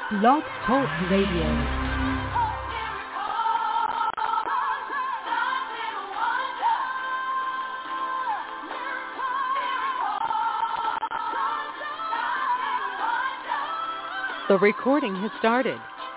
Blog Talk Radio. The recording has started.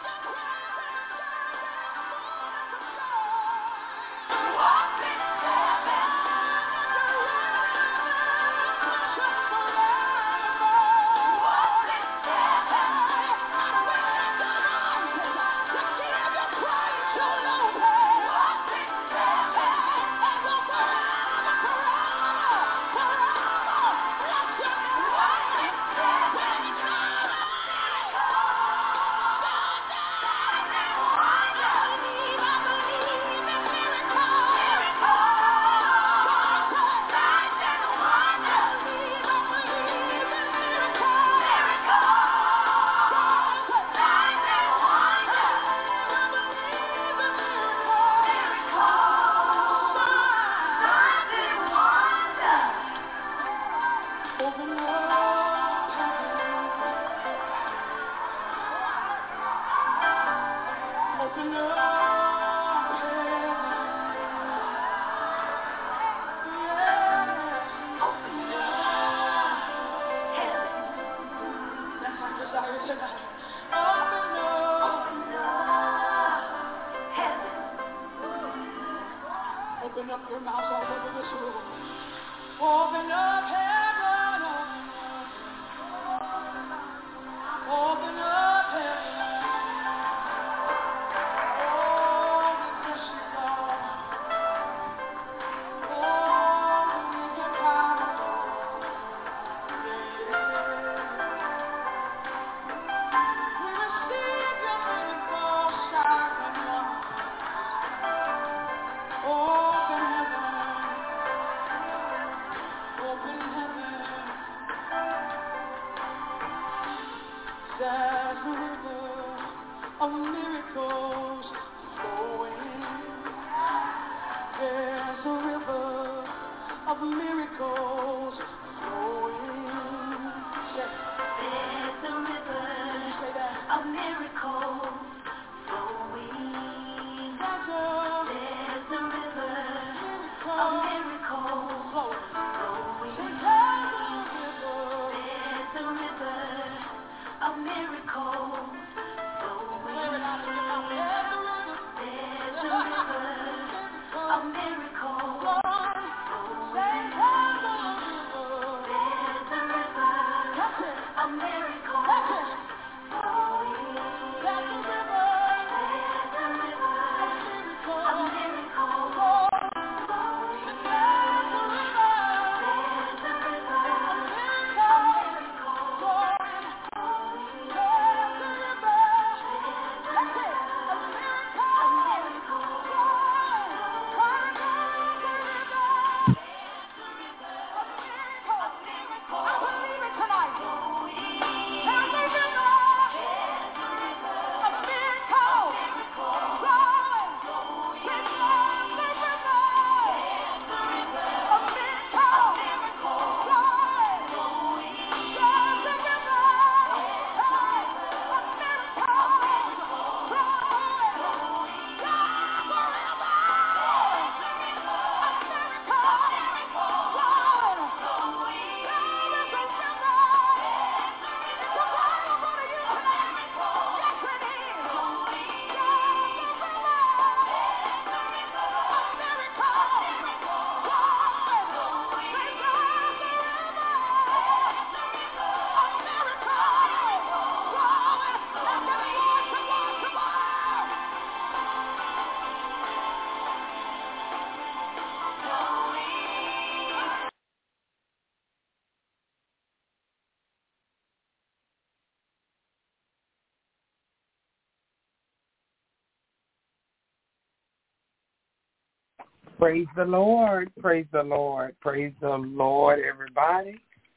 Praise the Lord, praise the Lord, praise the Lord, everybody.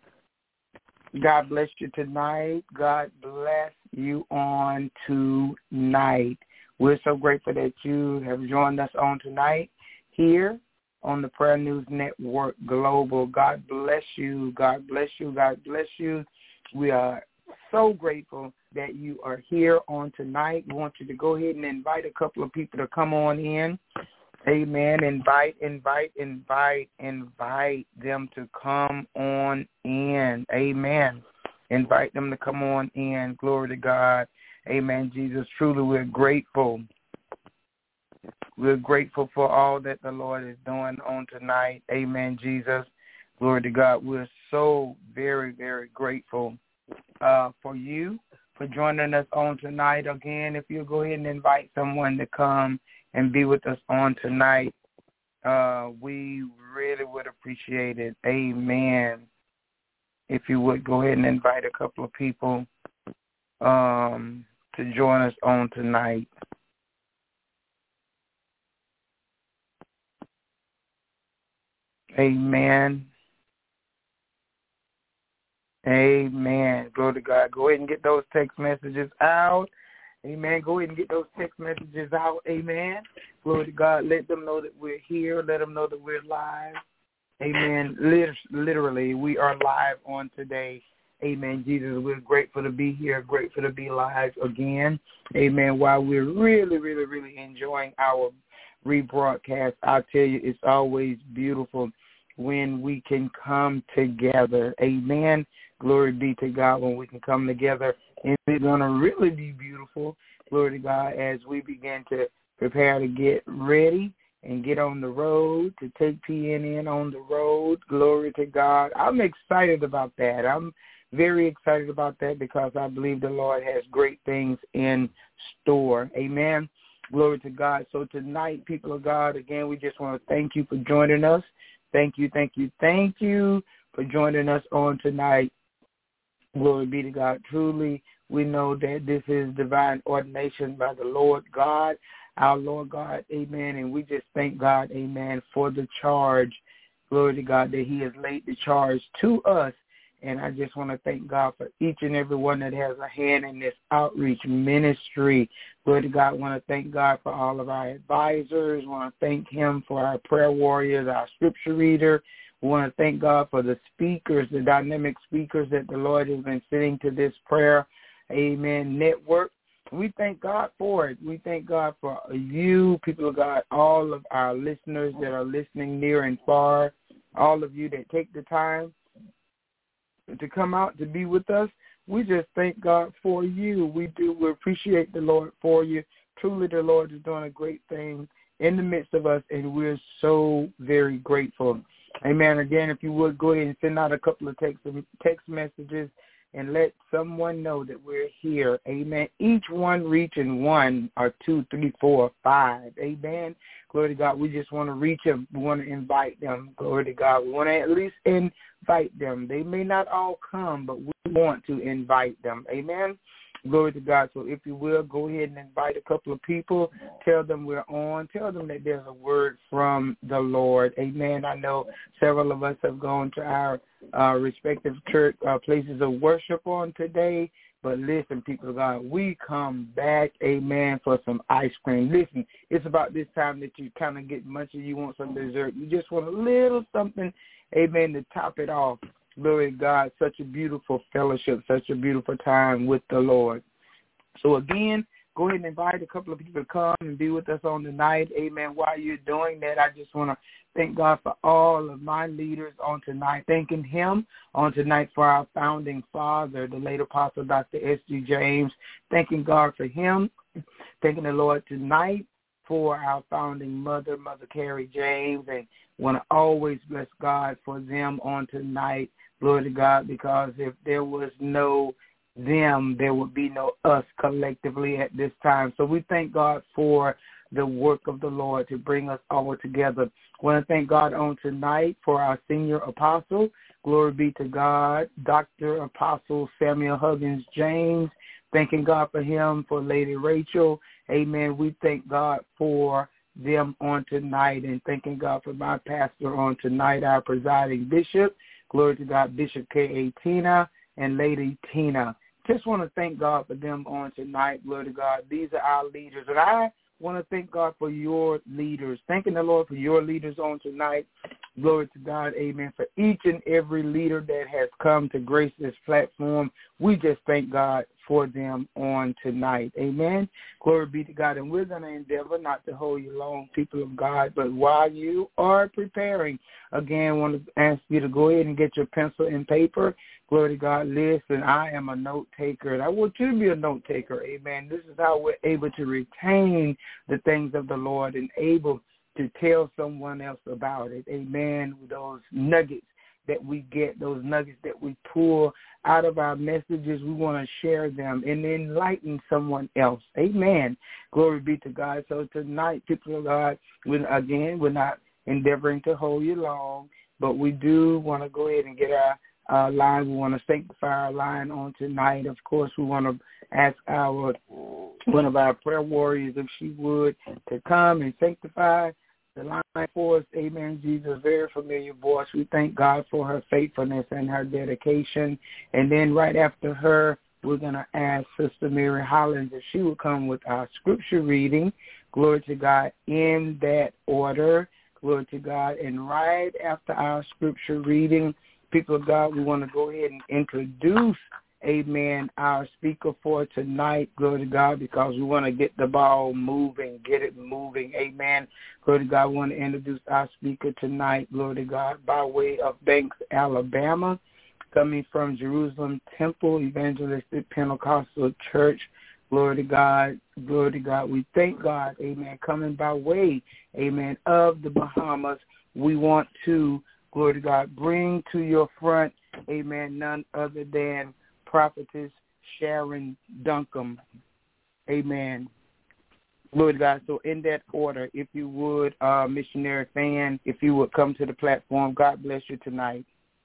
God bless you tonight. God bless you on tonight. We're so grateful that you have joined us on tonight here on the Prayer News Network Global. God bless you. God bless you. God bless you. We are so grateful that you are here on tonight. We want you to go ahead and invite a couple of people to come on in. Amen. Invite them to come on in. Amen. Invite them to come on in. Glory to God. Amen, Jesus. Truly, we're grateful. We're grateful for all that the Lord is doing on tonight. Amen, Jesus. Glory to God. We're so very, very grateful for you, for joining us on tonight. Again, if you'll go ahead and invite someone to come and be with us on tonight, we really would appreciate it. Amen. If you would go ahead and invite a couple of people to join us on tonight. Amen. Amen. Glory to God. Go ahead and get those text messages out. Amen. Go ahead and get those text messages out. Amen. Glory to God. Let them know that we're here. Let them know that we're live. Amen. Literally, we are live on today. Amen, Jesus. We're grateful to be here, grateful to be live again. Amen. While we're really, really, really enjoying our rebroadcast, I'll tell you, it's always beautiful when we can come together. Amen. Glory be to God when we can come together. And it's going to really be beautiful, glory to God, as we begin to prepare to get ready and get on the road, to take PNN on the road. Glory to God. I'm excited about that. I'm very excited about that because I believe the Lord has great things in store. Amen. Glory to God. So tonight, people of God, again, we just want to thank you for joining us. Thank you for joining us on tonight. Glory be to God. Truly, we know that this is divine ordination by the Lord God, our Lord God. Amen. And we just thank God, amen, for the charge, glory to God, that he has laid the charge to us. And I just want to thank God for each and every one that has a hand in this outreach ministry. Glory to God. I want to thank God for all of our advisors. I want to thank him for our prayer warriors, our scripture reader. We want to thank God for the speakers, the dynamic speakers that the Lord has been sending to this prayer, amen, network. We thank God for it. We thank God for you, people of God, all of our listeners that are listening near and far, all of you that take the time to come out to be with us. We just thank God for you. We do. We appreciate the Lord for you. Truly, the Lord is doing a great thing in the midst of us, and we're so very grateful. Amen. Again, if you would go ahead and send out a couple of text messages and let someone know that we're here. Amen. Each one reaching 1 or 2, 3, 4, 5. Amen. Glory to God. We just want to reach them. We want to invite them. Glory to God. We want to at least invite them. They may not all come, but we want to invite them. Amen. Glory to God. So if you will, go ahead and invite a couple of people. Tell them we're on. Tell them that there's a word from the Lord. Amen. I know several of us have gone to our respective church places of worship on today. But listen, people of God, we come back, amen, for some ice cream. Listen, it's about this time that you kind of get munchy. You want some dessert. You just want a little something, amen, to top it off. Glory to God, such a beautiful fellowship, such a beautiful time with the Lord. So again, go ahead and invite a couple of people to come and be with us on tonight. Amen. While you're doing that, I just want to thank God for all of my leaders on tonight. Thanking him on tonight for our founding father, the late Apostle Dr. S.G. James. Thanking God for him. Thanking the Lord tonight for our founding mother, Mother Carrie James. And want to always bless God for them on tonight. Glory to God, because if there was no them, there would be no us collectively at this time. So we thank God for the work of the Lord to bring us all together. I want to thank God on tonight for our senior apostle. Glory be to God, Dr. Apostle Samuel Huggins James. Thanking God for him, for Lady Rachel. Amen. We thank God for them on tonight, and thanking God for my pastor on tonight, our presiding bishop. Glory to God, Bishop K.A. Tina and Lady Tina. Just want to thank God for them on tonight. Glory to God. These are our leaders. And I Want to thank God for your leaders. Thanking the Lord for your leaders on tonight. Glory to God, amen. For each and every leader that has come to grace this platform, we just thank God for them on tonight. Amen. Glory be to God. And we're going to endeavor not to hold you long, people of God, but while you are preparing, again, I want to ask you to go ahead and get your pencil and paper. Glory to God. Listen, I am a note taker, and I want you to be a note taker. Amen. This is how we're able to retain the things of the Lord and able to tell someone else about it. Amen. Those nuggets that we get, those nuggets that we pull out of our messages, we want to share them and enlighten someone else. Amen. Glory be to God. So tonight, people of God, we're not endeavoring to hold you long, but we do want to go ahead and get our line. We want to sanctify our line on tonight. Of course, we want to ask one of our prayer warriors, if she would, to come and sanctify the line for us. Amen. Jesus, very familiar voice. We thank God for her faithfulness and her dedication. And then right after her, we're going to ask Sister Mary Hollins if she will come with our scripture reading. Glory to God, in that order. Glory to God. And right after our scripture reading, people of God, we want to go ahead and introduce, amen, our speaker for tonight. Glory to God, because we want to get the ball moving, get it moving. Amen. Glory to God. We want to introduce our speaker tonight. Glory to God, by way of Banks, Alabama, coming from Jerusalem Temple Evangelistic Pentecostal Church. Glory to God. Glory to God. We thank God, amen, coming by way, amen, of the Bahamas. We want to, glory to God, bring to your front, amen, none other than Prophetess Sharon Duncombe. Amen. Glory to God. So in that order, if you would, missionary fan, if you would come to the platform, God bless you tonight.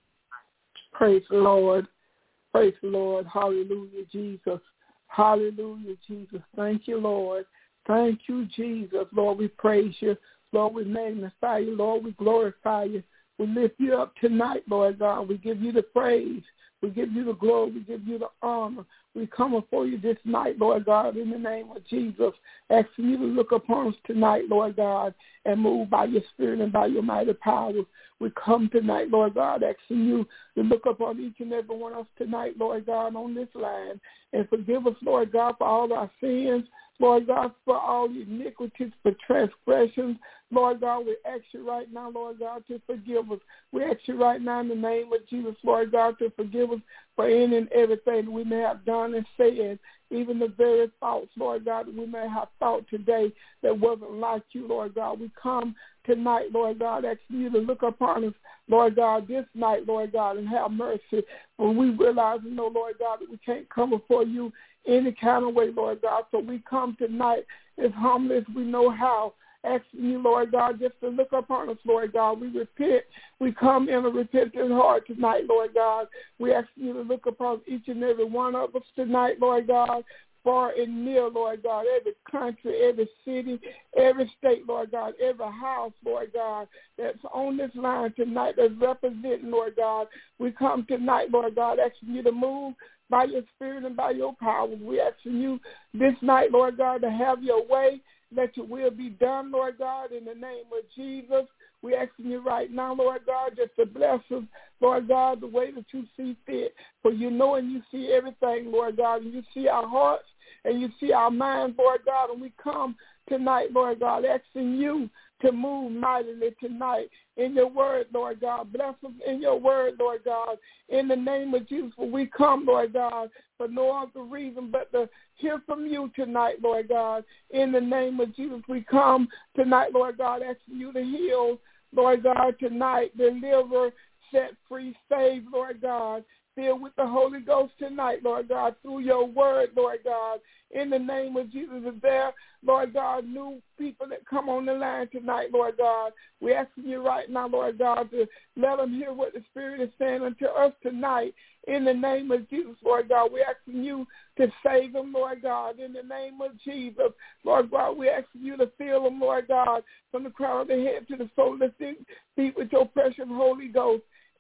Praise the Lord. Praise the Lord. Hallelujah, Jesus. Hallelujah, Jesus. Thank you, Lord. Thank you, Jesus. Lord, we praise you. Lord, we magnify you. Lord, we glorify you. We lift you up tonight, Lord God. We give you the praise. We give you the glory. We give you the honor. We come before you this night, Lord God, in the name of Jesus, asking you to look upon us tonight, Lord God, and move by your spirit and by your mighty power. We come tonight, Lord God, asking you to look upon each and every one of us tonight, Lord God, on this line, and forgive us, Lord God, for all our sins, Lord God, for all iniquities, for transgressions. Lord God, we ask you right now, Lord God, to forgive us. We ask you right now in the name of Jesus, Lord God, to forgive us for any and everything we may have done and said, even the very thoughts, Lord God, that we may have thought today that wasn't like you, Lord God. We come tonight, Lord God, asking you to look upon us, Lord God, this night, Lord God, and have mercy. When we realize and know, Lord God, that we can't come before you any kind of way, Lord God. So we come tonight as humble as we know how, asking you, Lord God, just to look upon us, Lord God. We repent. We come in a repentant heart tonight, Lord God. We ask you to look upon each and every one of us tonight, Lord God, far and near, Lord God, every country, every city, every state, Lord God, every house, Lord God, that's on this line tonight that's representing, Lord God. We come tonight, Lord God, asking you to move by your spirit and by your power. We asking you this night, Lord God, to have your way. Let your will be done, Lord God, in the name of Jesus. We asking you right now, Lord God, just to bless us, Lord God, the way that you see fit. For you know and you see everything, Lord God, and you see our hearts and you see our minds, Lord God, and we come tonight, Lord God, asking you to move mightily tonight in your word, Lord God. Bless us in your word, Lord God, in the name of Jesus. For we come, Lord God, for no other reason but to hear from you tonight, Lord God. In the name of Jesus, we come tonight, Lord God, asking you to heal, Lord God, tonight, deliver, set free, save, Lord God. Filled with the Holy Ghost tonight, Lord God, through your word, Lord God. In the name of Jesus, is there, Lord God, new people that come on the line tonight, Lord God. We're asking you right now, Lord God, to let them hear what the Spirit is saying unto us tonight. In the name of Jesus, Lord God, we're asking you to save them, Lord God. In the name of Jesus, Lord God, we're asking you to fill them, Lord God, from the crown of their head to the sole of their feet with your precious Holy Ghost.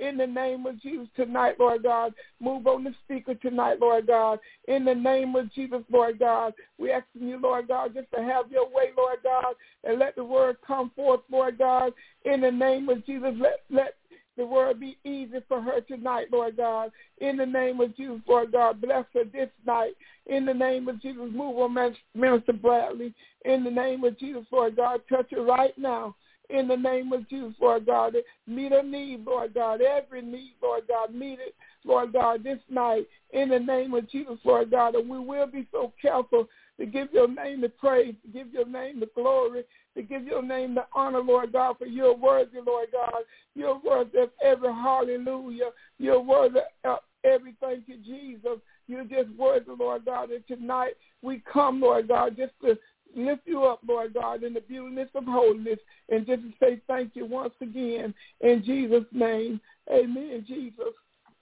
in the name of Jesus tonight, Lord God. Move on the speaker tonight, Lord God. In the name of Jesus, Lord God. We asking you, Lord God, just to have your way, Lord God, and let the word come forth, Lord God. In the name of Jesus, let the word be easy for her tonight, Lord God. In the name of Jesus, Lord God, bless her this night. In the name of Jesus, move on Minister Bradley. In the name of Jesus, Lord God, touch her right now. In the name of Jesus, Lord God, meet her need, Lord God, every need, Lord God, meet it, Lord God, this night. In the name of Jesus, Lord God, and we will be so careful to give your name the praise, to give your name the glory, to give your name the honor, Lord God, for you're worthy, Lord God. You're worthy of every hallelujah. You're worthy of every thank you, Jesus. You're just worthy, Lord God. And tonight we come, Lord God, just to lift you up, Lord God, in the beautiness of holiness, and just to say thank you once again. In Jesus' name, amen, Jesus.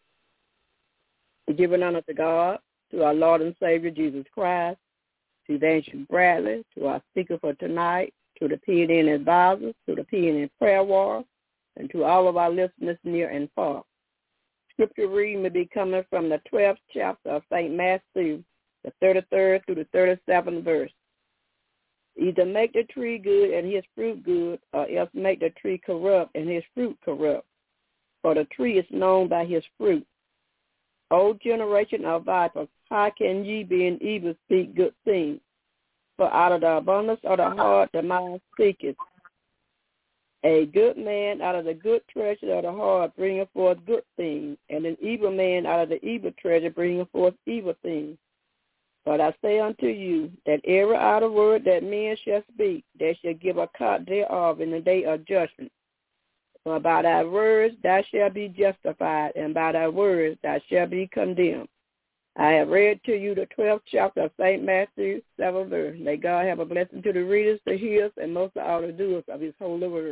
Giving honor to God, to our Lord and Savior, Jesus Christ, to Evangelist Bradley, to our speaker for tonight, to the PNN advisors, to the PNN prayer war, and to all of our listeners near and far. Scripture reading will be coming from the 12th chapter of St. Matthew, the 33rd through the 37th verse. Either make the tree good and his fruit good, or else make the tree corrupt and his fruit corrupt. For the tree is known by his fruit. O generation of vipers, how can ye being evil speak good things? For out of the abundance of the heart the mind speaketh. A good man out of the good treasure of the heart bringeth forth good things, and an evil man out of the evil treasure bringeth forth evil things. But I say unto you, that every idle word that men shall speak, they shall give account thereof in the day of judgment. For by thy words thou shalt be justified, and by thy words thou shalt be condemned. I have read to you the 12th chapter of St. Matthew, 7th verse. May God have a blessing to the readers, the hearers, and most of all the doers of his holy word.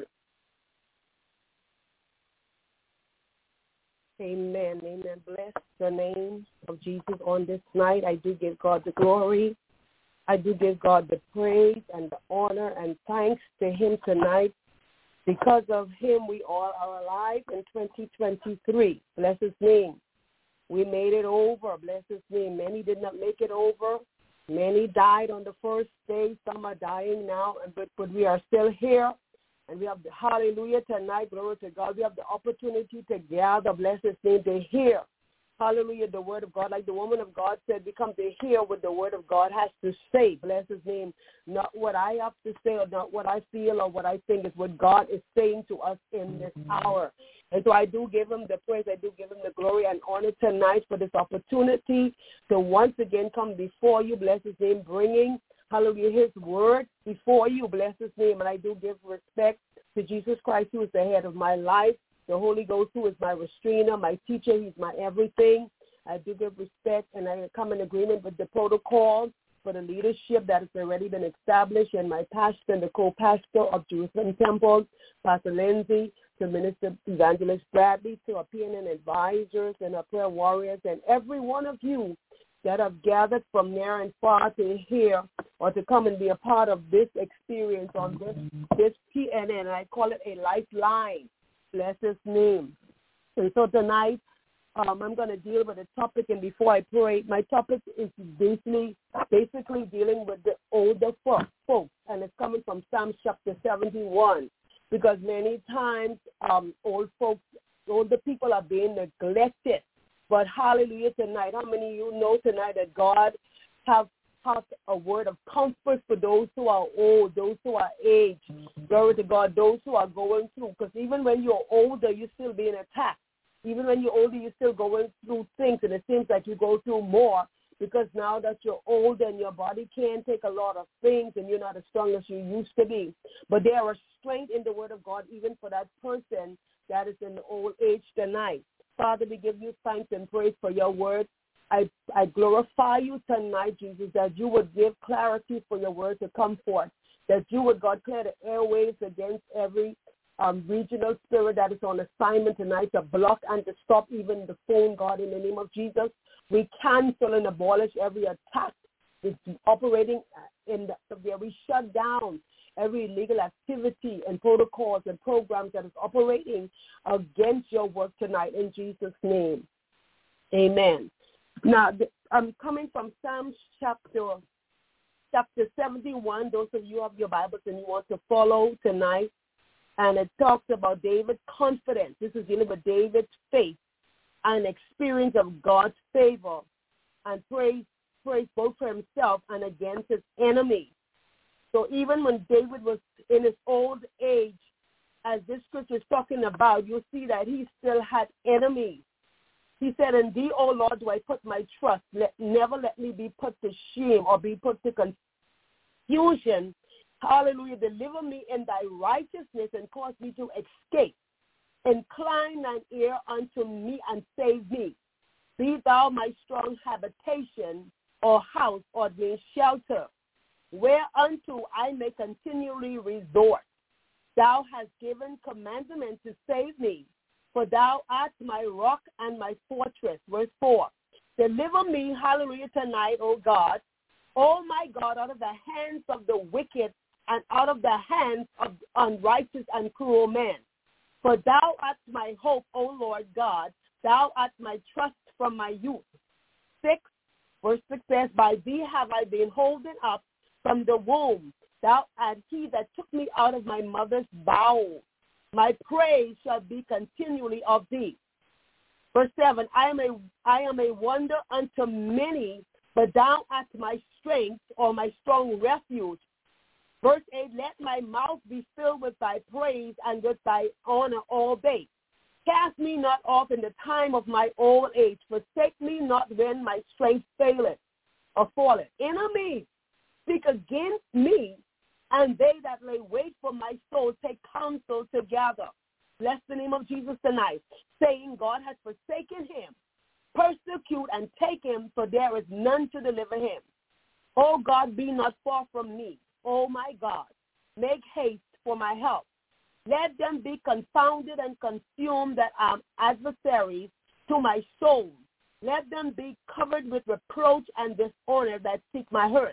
Amen. Amen. Bless the name of Jesus on this night. I do give God the glory. I do give God the praise and the honor and thanks to him tonight. Because of him, we all are alive in 2023. Bless his name. We made it over. Bless his name. Many did not make it over. Many died on the first day. Some are dying now, but we are still here. And we have the hallelujah tonight, glory to God. We have the opportunity to gather, bless his name, to hear, hallelujah, the word of God. Like the woman of God said, we come to hear what the word of God has to say, bless his name. Not what I have to say or not what I feel or what I think, is what God is saying to us in this hour. And so I do give him the praise, I do give him the glory and honor tonight for this opportunity to once again come before you, bless his name, bringing hallelujah, his word before you, bless his name. And I do give respect to Jesus Christ, who is the head of my life, the Holy Ghost, who is my restrainer, my teacher, he's my everything. I do give respect, and I come in agreement with the protocol for the leadership that has already been established, and my pastor and the co-pastor of Jerusalem Temple, Pastor Lindsay, to Minister Evangelist Bradley, to our PNN advisors and our prayer warriors, and every one of you that have gathered from near and far to hear or to come and be a part of this experience on this PNN. I call it a lifeline. Bless his name. And so tonight, I'm going to deal with a topic, and before I pray, my topic is basically dealing with the older folks, and it's coming from Psalm chapter 71, because many times older people are being neglected. But hallelujah tonight, how many of you know tonight that God have a word of comfort for those who are old, those who are aged, glory to God, those who are going through, because even when you're older, you're still being attacked. Even when you're older, you're still going through things, and it seems like you go through more, because now that you're older and your body can't take a lot of things and you're not as strong as you used to be. But there is strength in the word of God even for that person that is in the old age tonight. Father, we give you thanks and praise for your word. I glorify you tonight, Jesus, that you would give clarity for your word to come forth, that you would, God, clear the airwaves against every regional spirit that is on assignment tonight to block and to stop even the phone, God, in the name of Jesus. We cancel and abolish every attack that's operating in where we shut down every illegal activity and protocols and programs that is operating against your work tonight in Jesus' name. Amen. Now, I'm coming from Psalms chapter 71. Those of you who have your Bibles and you want to follow tonight. And it talks about David's confidence. This is dealing with David's faith and experience of God's favor and praise both for himself and against his enemies. So even when David was in his old age, as this scripture is talking about, you'll see that he still had enemies. He said, "In thee, O Lord, do I put my trust. Never let me be put to shame or be put to confusion. Hallelujah. Deliver me in thy righteousness and cause me to escape. Incline thine ear unto me and save me. Be thou my strong habitation or house or my shelter, whereunto I may continually resort. Thou hast given commandment to save me, for thou art my rock and my fortress." Verse 4. Deliver me, hallelujah, tonight, O God, O my God, out of the hands of the wicked and out of the hands of unrighteous and cruel men. For thou art my hope, O Lord God. Thou art my trust from my youth. 6, verse 6 says, "By thee have I been holden up from the womb. Thou art he that took me out of my mother's bowels. My praise shall be continually of thee." Verse 7, I am a wonder unto many, but thou art my strength or my strong refuge. Verse 8, "Let my mouth be filled with thy praise and with thy honor all day. Cast me not off in the time of my old age. Forsake me not when my strength faileth or falleth. Enemies speak against me, and they that lay wait for my soul take counsel together." Bless the name of Jesus tonight, saying, "God has forsaken him. Persecute and take him, for there is none to deliver him. O God, be not far from me. O my God, make haste for my help. Let them be confounded and consumed that are adversaries to my soul. Let them be covered with reproach and dishonor that seek my hurt.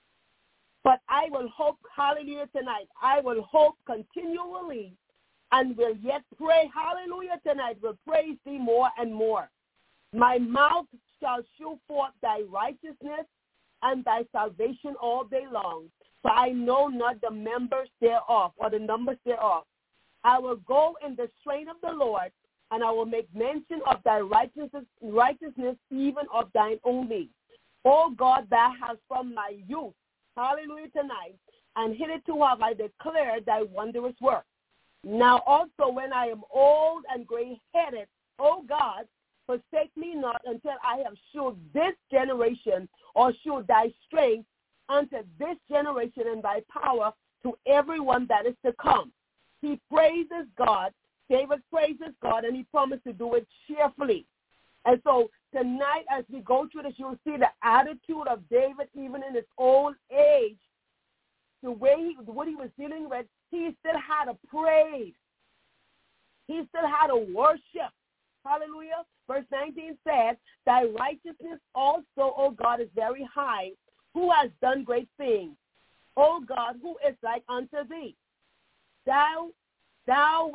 But I will hope," hallelujah, tonight, "I will hope continually and will yet pray," hallelujah, tonight, "will praise thee more and more. My mouth shall shew forth thy righteousness and thy salvation all day long. For I know not the members thereof or the numbers thereof. I will go in the strength of the Lord, and I will make mention of thy righteousness even of thine only. O God, thou hast from my youth," hallelujah, tonight, "and hitherto have I declared thy wondrous work. Now also when I am old and gray-headed, O God, forsake me not until I have shewed this generation or shewed thy strength unto this generation and thy power to everyone that is to come." He praises God. David praises God, and he promised to do it cheerfully. And so tonight, as we go through this, you'll see the attitude of David, even in his old age, the way what he was dealing with. He still had a praise. He still had a worship. Hallelujah. Verse 19 says, "Thy righteousness also, O God, is very high. Who has done great things? O God, who is like unto thee? Thou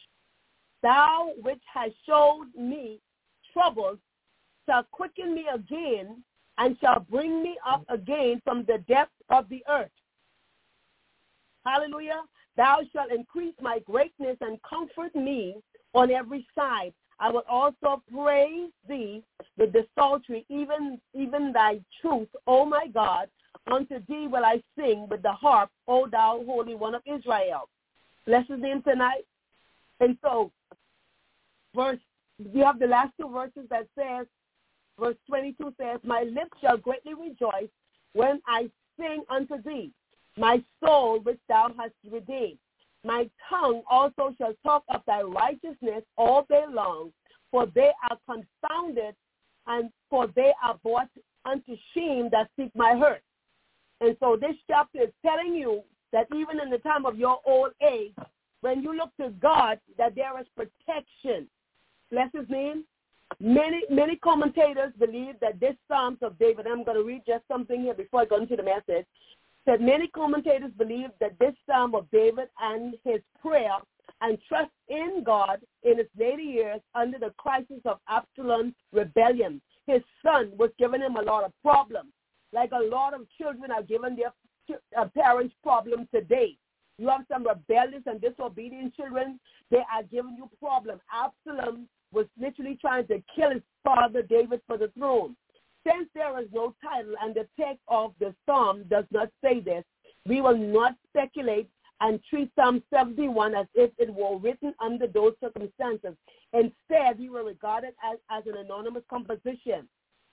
which hast showed me troubles shall quicken me again and shall bring me up again from the depths of the earth. Hallelujah. Thou shalt increase my greatness and comfort me on every side. I will also praise thee with the psaltery, even thy truth, O my God. Unto thee will I sing with the harp, O thou Holy One of Israel." Bless his name tonight. And so, you have the last two verses that says, verse 22 says, "My lips shall greatly rejoice when I sing unto thee, my soul which thou hast redeemed. My tongue also shall talk of thy righteousness all day long, for they are confounded, and for they are brought unto shame that seek my hurt." And so this chapter is telling you that even in the time of your old age, when you look to God, that there is protection. Bless his name. Many commentators believe that this Psalms of David, I'm going to read just something here before I go into the message, That many commentators believe that this Psalm of David and his prayer and trust in God in his later years under the crisis of Absalom's rebellion. His son was giving him a lot of problems, like a lot of children are giving their parents problems today. You have some rebellious and disobedient children, they are giving you problems. Absalom was literally trying to kill his father David for the throne. Since there is no title and the text of the psalm does not say this, we will not speculate and treat Psalm 71 as if it were written under those circumstances. Instead, we will regard it as an anonymous composition.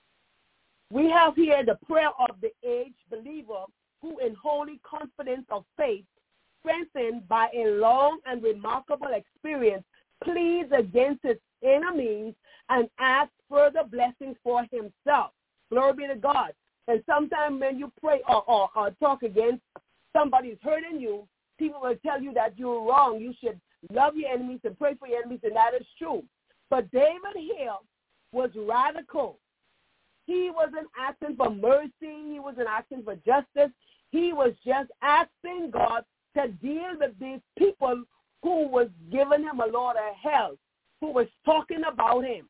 We have here the prayer of the aged believer who in holy confidence of faith, strengthened by a long and remarkable experience, pleads against his enemies and asks further blessings for himself. Glory be to God. And sometimes when you pray or talk against somebody who's hurting you, people will tell you that you're wrong. You should love your enemies and pray for your enemies, and that is true. But David here was radical. He wasn't asking for mercy. He wasn't asking for justice. He was just asking God to deal with these people who was giving him a lot of hell, who was talking about him.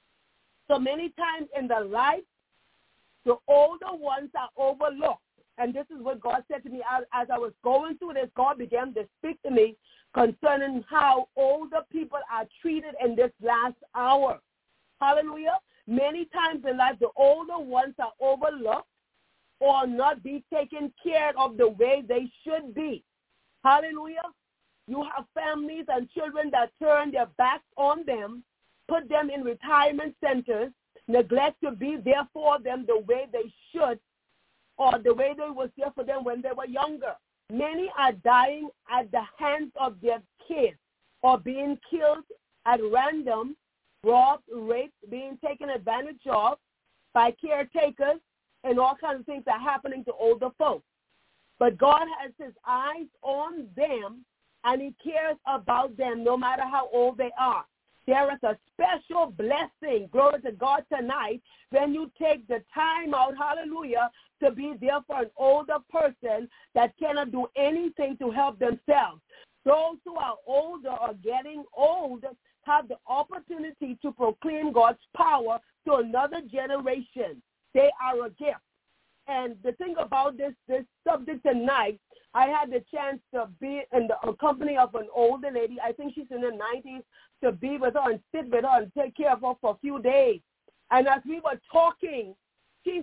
So many times in the life, the older ones are overlooked. And this is what God said to me as I was going through this. God began to speak to me concerning how older people are treated in this last hour. Hallelujah. Many times in life, the older ones are overlooked or not be taken care of the way they should be. Hallelujah. You have families and children that turn their backs on them, put them in retirement centers, neglect to be there for them the way they should, or the way they was there for them when they were younger. Many are dying at the hands of their kids or being killed at random, robbed, raped, being taken advantage of by caretakers, and all kinds of things are happening to older folks. But God has his eyes on them, and he cares about them no matter how old they are. There is a special blessing, glory to God, tonight when you take the time out, hallelujah, to be there for an older person that cannot do anything to help themselves. Those who are older or getting old have the opportunity to proclaim God's power to another generation. They are a gift. And the thing about this subject tonight, I had the chance to be in the company of an older lady. I think she's in her 90s, to be with her and sit with her and take care of her for a few days. And as we were talking, she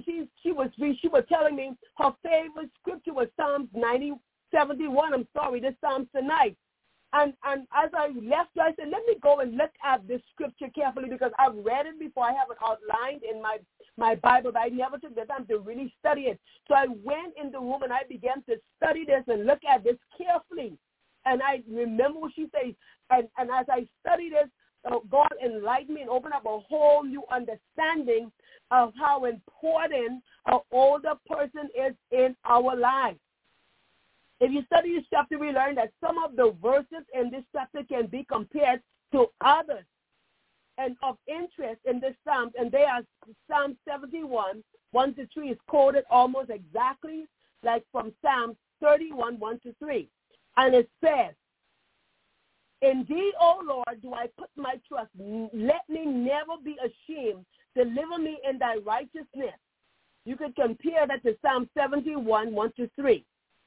was telling me her favorite scripture was Psalms 71. This Psalms tonight. And as I left her, I said, let me go and look at this scripture carefully because I've read it before. I have it outlined in my Bible, but I never took the time to really study it. So I went in the room and I began to study this and look at this carefully. And I remember what she says. And as I studied this, God enlightened me and opened up a whole new understanding of how important an older person is in our lives. If you study this chapter, we learn that some of the verses in this chapter can be compared to others and of interest in this Psalm, and they are Psalm 71, 1-3 is quoted almost exactly like from Psalm 31, 1-3. And it says, indeed, O Lord, do I put my trust. Let me never be ashamed. Deliver me in thy righteousness. You could compare that to Psalm 71, 1-3.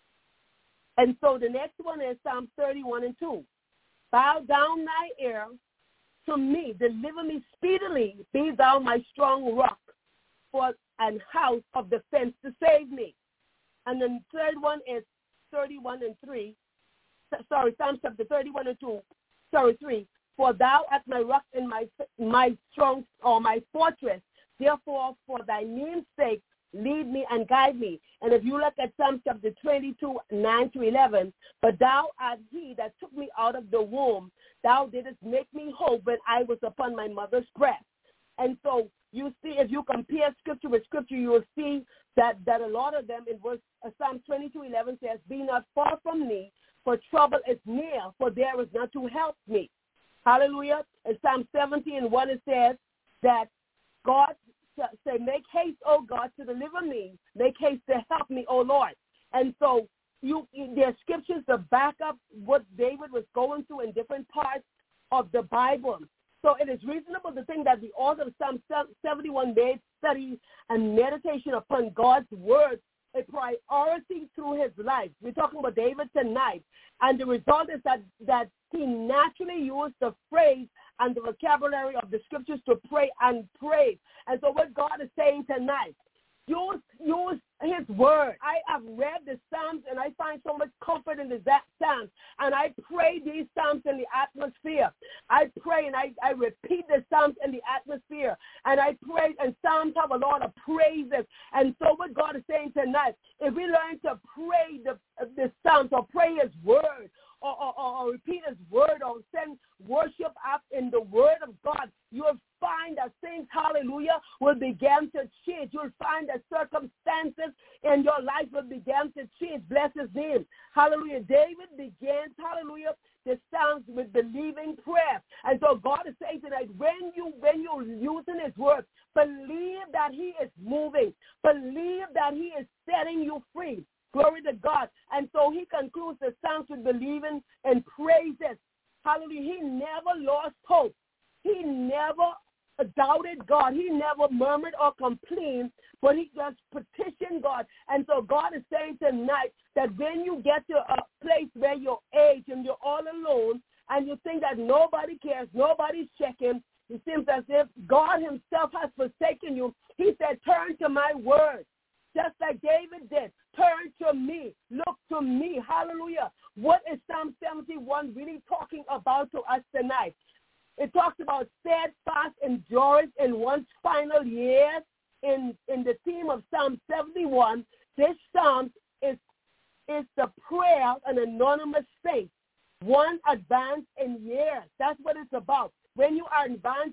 And so the next one is Psalm 31:2. Bow down thy ear to me, deliver me speedily, be thou my strong rock, for an house of defense to save me. And then the third one is 31:3. Psalm chapter 31:2. 3. For thou art my rock and my strong or my fortress. Therefore, for thy name's sake, lead me and guide me. And if you look at Psalm chapter 22, 9-11, but thou art he that took me out of the womb. Thou didst make me whole when I was upon my mother's breast. And so you see, if you compare scripture with scripture, you will see that a lot of them in verse Psalm 22:11 says, be not far from me, for trouble is near, for there is none to help me. Hallelujah. In Psalm 17:1 it says that God say, make haste, O God, to deliver me. Make haste to help me, O Lord. And so there's scriptures to back up what David was going through in different parts of the Bible. So it is reasonable to think that the author of Psalm 71 made study and meditation upon God's word a priority through his life. We're talking about David tonight. And the result is that he naturally used the phrase and the vocabulary of the scriptures to pray and praise. And so what God is saying tonight, use his word. I have read the Psalms, and I find so much comfort in the Psalms. And I pray these Psalms in the atmosphere. I pray and I repeat the Psalms in the atmosphere. And I pray, and Psalms have a lot of praises. And so what God is saying tonight, if we learn to pray the Psalms or pray his word, or repeat his word, or send worship up in the word of God, you'll find that things, hallelujah, will begin to change. You'll find that circumstances in your life will begin to change. Bless his name. Hallelujah. David begins, hallelujah, the Psalms with believing prayer. And so God is saying tonight, when you're using his word, believe that he is moving. Believe that he is setting you free. Glory to God. And so he concludes the Psalms with believing and praises. Hallelujah. He never lost hope. He never doubted God. He never murmured or complained, but he just petitioned God. And so God is saying tonight that when you get to a place where you're aged and you're all alone and you think that nobody cares, nobody's checking, it seems as if God himself has forsaken you. He said, turn to my word. Just like David did, turn to me, look to me, hallelujah. What is Psalm 71 really talking about to us tonight? It talks about steadfast endurance in one's final years. In the theme of Psalm 71, this psalm is the prayer of an anonymous saint, one advanced in years. That's what it's about. When you are advanced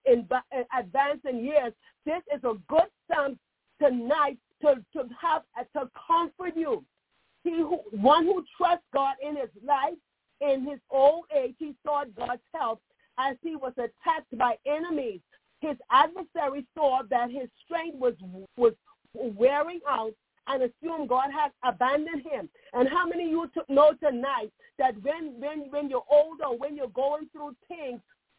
in years, this is a good psalm tonight to comfort you. One who trusts God in his life, in his old age, he sought God's help as he was attacked by enemies. His adversary saw that his strength was wearing out and assumed God had abandoned him. And how many of you know tonight that when you're older, when you're going through things,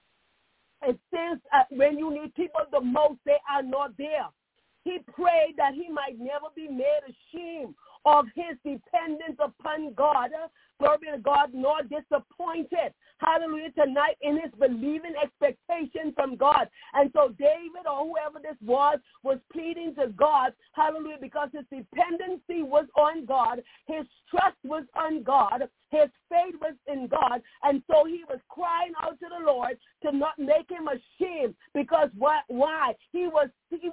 it seems when you need people the most, they are not there. He prayed that he might never be made ashamed of his dependence upon God. Glory to God, nor disappointed. Hallelujah, tonight in his believing expectation from God. And so David, or whoever this was pleading to God, hallelujah, because his dependency was on God, his trust was on God, his faith was in God, and so he was crying out to the Lord to not make him ashamed, because why? He was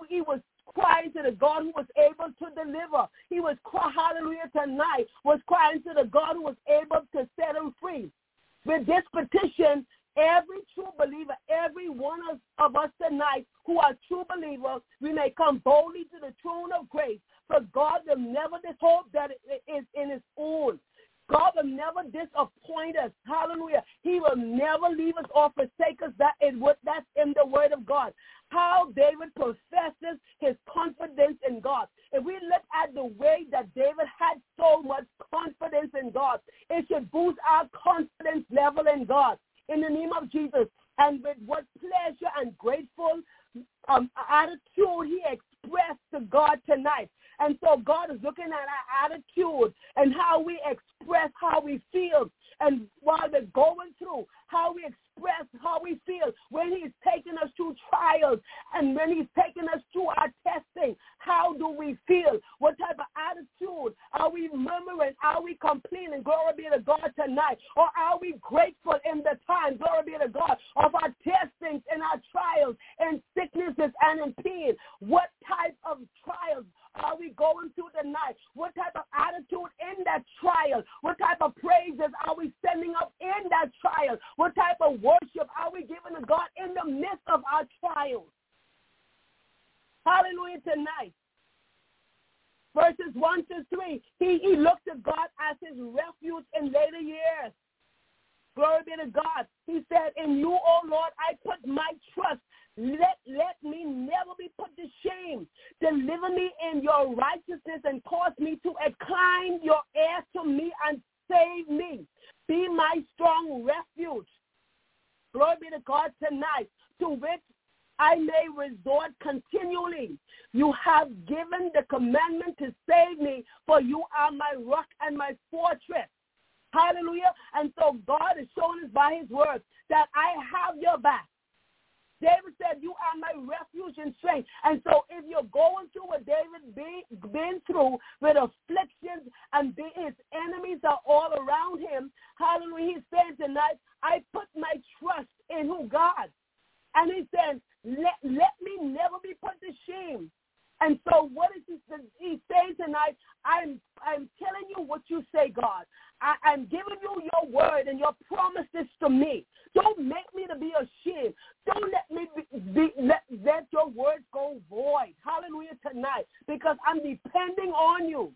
crying to the God who was able to deliver. He was hallelujah, tonight, was crying to the God who was able to set him free. With this petition, every true believer, every one of us tonight who are true believers, we may come boldly to the throne of grace, for God will never dishope that it is in his own. God will never disappoint us. Hallelujah. He will never leave us or forsake us. That's in the word of God. How David professes his confidence in God. If we look at the way that David had so much confidence in God, it should boost our confidence level in God. In the name of Jesus. And with what pleasure and grateful attitude he expressed to God tonight. And so God is looking at our attitude and how we express how we feel. And while we're going through, how we express how we feel when he's taking us through trials and when he's taking us through our testing. How do we feel? What type of attitude? Are we murmuring? Are we complaining? Glory be to God tonight. Or are we grateful in the time? Glory be to God of our testings and our trials and sicknesses and in pain. What type of trials are we going through tonight? What type of attitude in that trial? What type of praises are we sending up in that trial? What type of worship are we giving to God in the midst of our trials? Hallelujah tonight. Verses 1 to 3, he looked to God as his refuge in later years. Glory be to God. He said, in you, O Lord, I put my trust. Let me never be put to shame. Deliver me in your righteousness and cause me to incline your ear to me and save me. Be my strong refuge. Glory be to God tonight, to which I may resort continually. You have given the commandment to save me, for you are my rock and my fortress. Hallelujah. And so God is showing us by his word that I have your back. David said, you are my refuge and strength. And so if you're going through what David been through with afflictions and his enemies are all around him, hallelujah, he's saying tonight, I put my trust in who? God. And he said, let me never be put to shame. And so what is he saying tonight? I'm telling you what you say, God. I'm giving you your word and your promises to me. Don't make me to be ashamed. Don't let me let your words go void. Hallelujah tonight, because I'm depending on you.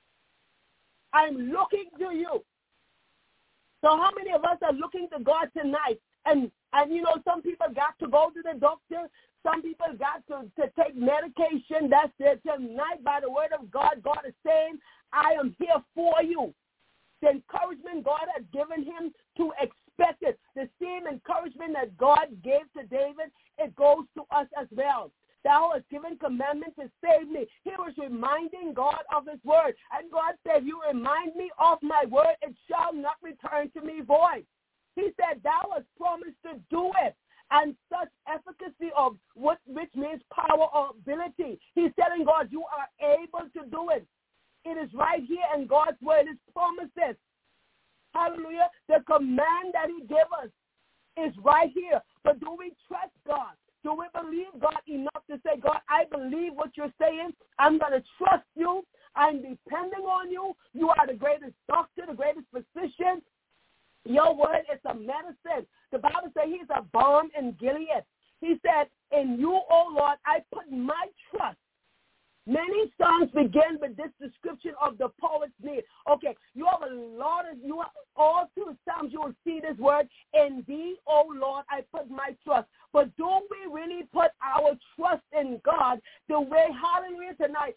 I'm looking to you. So how many of us are looking to God tonight? And you know, some people got to go to the doctor. Some people got to take medication. That's it. Tonight, by the word of God, God is saying, I am here for you. The encouragement God has given him to expect it. The same encouragement that God gave to David, it goes to us as well. Thou hast given commandment to save me. He was reminding God of his word. And God said, you remind me of my word, it shall not return to me void. He said, thou hast promised to do it. And such efficacy of which means power or ability. He's telling God, you are able to do it. It is right here in God's word, his promises. Hallelujah. The command that he gave us is right here. But do we trust God? Do we believe God enough to say, God, I believe what you're saying. I'm going to trust you. I'm depending on you. You are the greatest doctor, the greatest physician. Your word is a medicine. The Bible says he's a balm in Gilead. He said, in you, O Lord, I put my trust. Many songs begin with this description of the poet's need. Okay, you have all through Psalms you will see this word, in thee, O Lord, I put my trust. But don't we really put our trust in God the way, hallelujah tonight,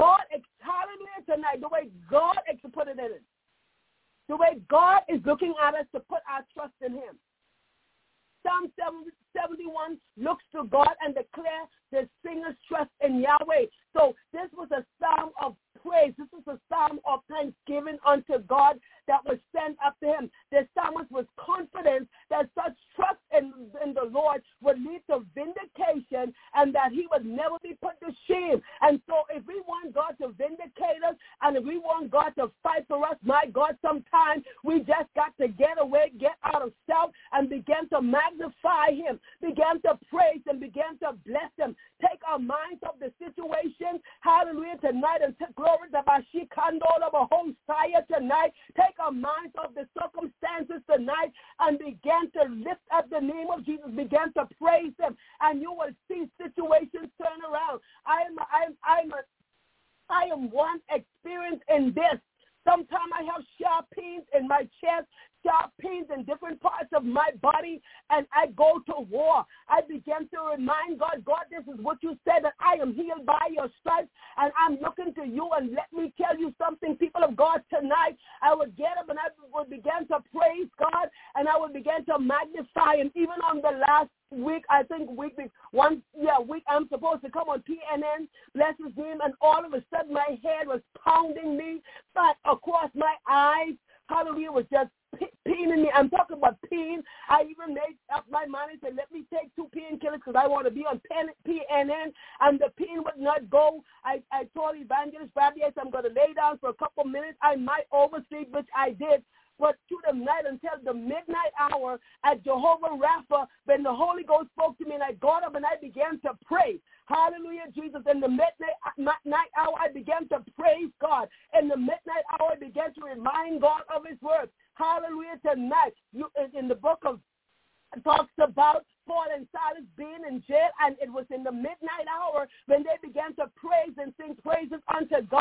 the way God put it in it. The way God is looking at us to put our trust in him. Psalm 71 looks to God and declares the singer's trust in Yahweh. So this was a psalm of praise. This was a psalm of thanksgiving unto God that was sent up to him. The psalmist was confident that such trust in the Lord would lead to vindication and that he would never be put to shame. And so if we want God to vindicate us and if we want God to fight for us, my God, sometimes we just got to get away, get out of self and begin to magnify him, begin to praise him, begin to bless him. Take our minds off the situation, hallelujah, tonight, and glory to Bashikandola Bahosaya tonight. Take our minds off the circumstances tonight and begin to lift up the name of Jesus, begin to praise him, and you will see situations turn around. I am one experience in this. Sometimes I have sharp pains in my chest, sharp pains in different parts of my body, and I go to war. I begin to remind God, this is what you said, that I am healed by your stripes, and I'm looking to you. And let me tell you something, people of God, tonight, I would get up and I would begin to praise God, and I would begin to magnify him. Even on the last week, I think week I'm supposed to come on PNN, bless his name, and all of a sudden my head was pounding me, but across my eyes, hallelujah, was just paining me. I'm talking about pain. I even made up my mind and said, let me take 2 painkillers because I want to be on PNN, and the pain would not go. I told Evangelist Bradley, I said, I'm going to lay down for a couple minutes. I might oversleep, which I did. But through the night until the midnight hour at Jehovah Rapha, when the Holy Ghost spoke to me, and I got up and I began to pray. Hallelujah, Jesus. In the midnight hour, I began to praise God. In the midnight hour, I began to remind God of his word. Hallelujah, tonight. In the book of talks about Paul and Silas being in jail, and it was in the midnight hour when they began to praise and sing praises unto God.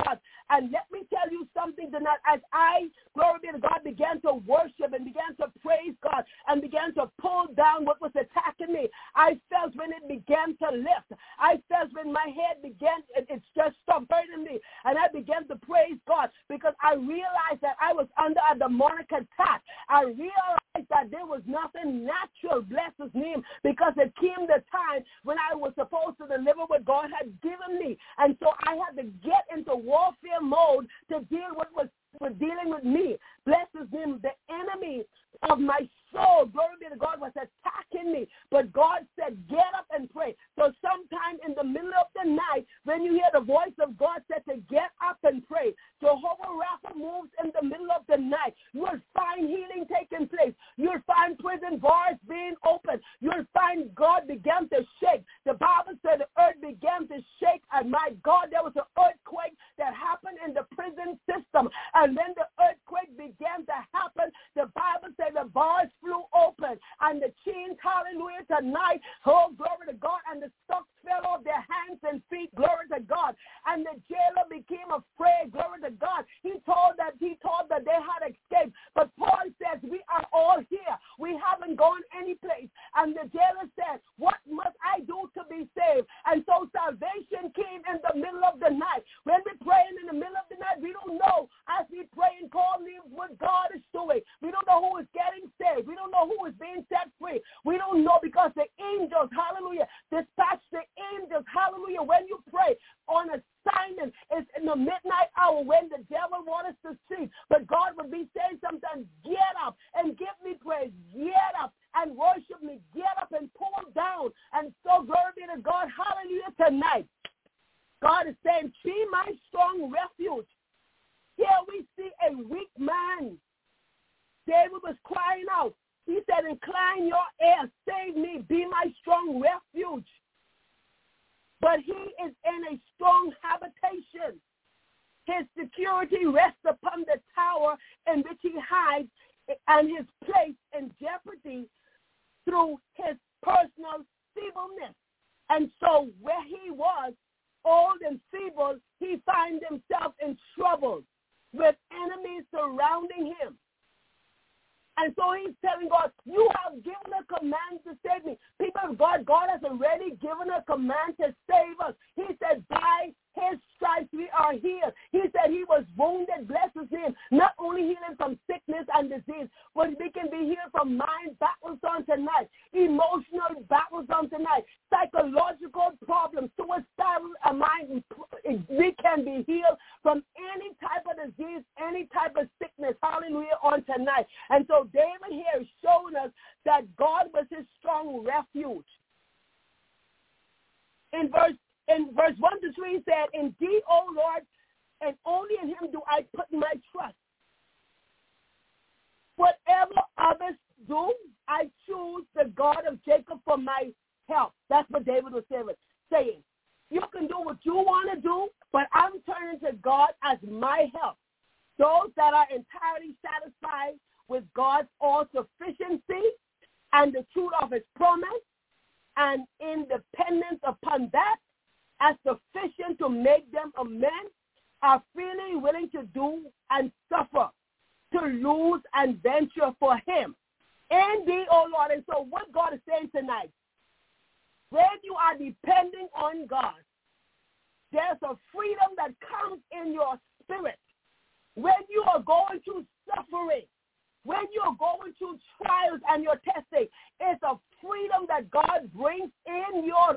And let me tell you something tonight. As I, glory be to God, began to worship and began to praise God and began to pull down what was attacking me, I felt when it began to lift. I felt when my head began, it just stopped hurting me. And I began to praise God because I realized that I was under a demonic attack. I realized that there was nothing natural, bless his name, because it came the time when I was supposed to deliver what God had given me. And so I had to get into warfare mode to deal with what was dealing with me. Bless his name. The enemy of my soul, glory be to God, was attacking me. But God said, get up and pray. So sometime in the middle of the night, when you hear the voice of God said to get up and pray, Jehovah Rapha moves in the middle of the night. You'll find healing taking place. You'll find prison bars being opened. You'll find God began to shake. The Bible said the earth began to shake. And my God, there was an earthquake that happened in the prison system. And when the earthquake began to happen, the Bible said the bars flew open and the chains, hallelujah, tonight, oh, glory to God, and the stocks fell off their hands and feet, glory to God. And the jailer became afraid, glory to God. He thought that they had escaped. But Paul says, we are all here. We haven't gone any place. And the jailer said, what must I do to be saved? And so salvation came in the middle of the night. When we're praying in the middle of the night, we don't know as we pray and call what God is doing. We don't know who is getting saved. We don't know who is being set free. We don't know because the angels, hallelujah, dispatch the angels, hallelujah, when you pray on assignment. It's in the midnight hour when the devil wants us to sleep. But God would be saying sometimes, get up and give me praise. Get up and worship me. Get up and pull down. And so glory be to God, hallelujah, tonight. God is saying, be my strong refuge. Here we see a weak man. David was crying out. He said, incline your ear, save me, be my strong refuge. But he is in a strong habitation. His security rests upon the tower in which he hides, and his place in jeopardy through his personal feebleness. And so where he was, old and feeble, he finds himself in trouble with enemies surrounding him. And so he's telling God, you have given a command to save me. People of God, God has already given a command to save us. He said, by his stripes we are healed. He said he was wounded, bless his name, not only healing from sickness and disease, but we can be healed from mind battles on tonight, emotional battles on tonight, psychological problems, suicidal mind. We can be healed from any type of disease, any type of sickness, hallelujah, on tonight. And so David here is showing us that God was his strong refuge. In verse 1 to 3 he said, in thee, O Lord, and only in him do I put my trust. Whatever others do, I choose the God of Jacob for my help. That's what David was saying. You can do what you want to do, but I'm turning to God as my help. Those that are entirely satisfied with God's all-sufficiency and the truth of his promise and in dependence upon that as sufficient to make them amends, are freely willing to do and suffer, to lose and venture for him. In thee, O Lord. And so what God is saying tonight, when you are depending on God, there's a freedom that comes in your spirit. When you are going through suffering, when you're going through trials and you're testing, it's a freedom that God brings in your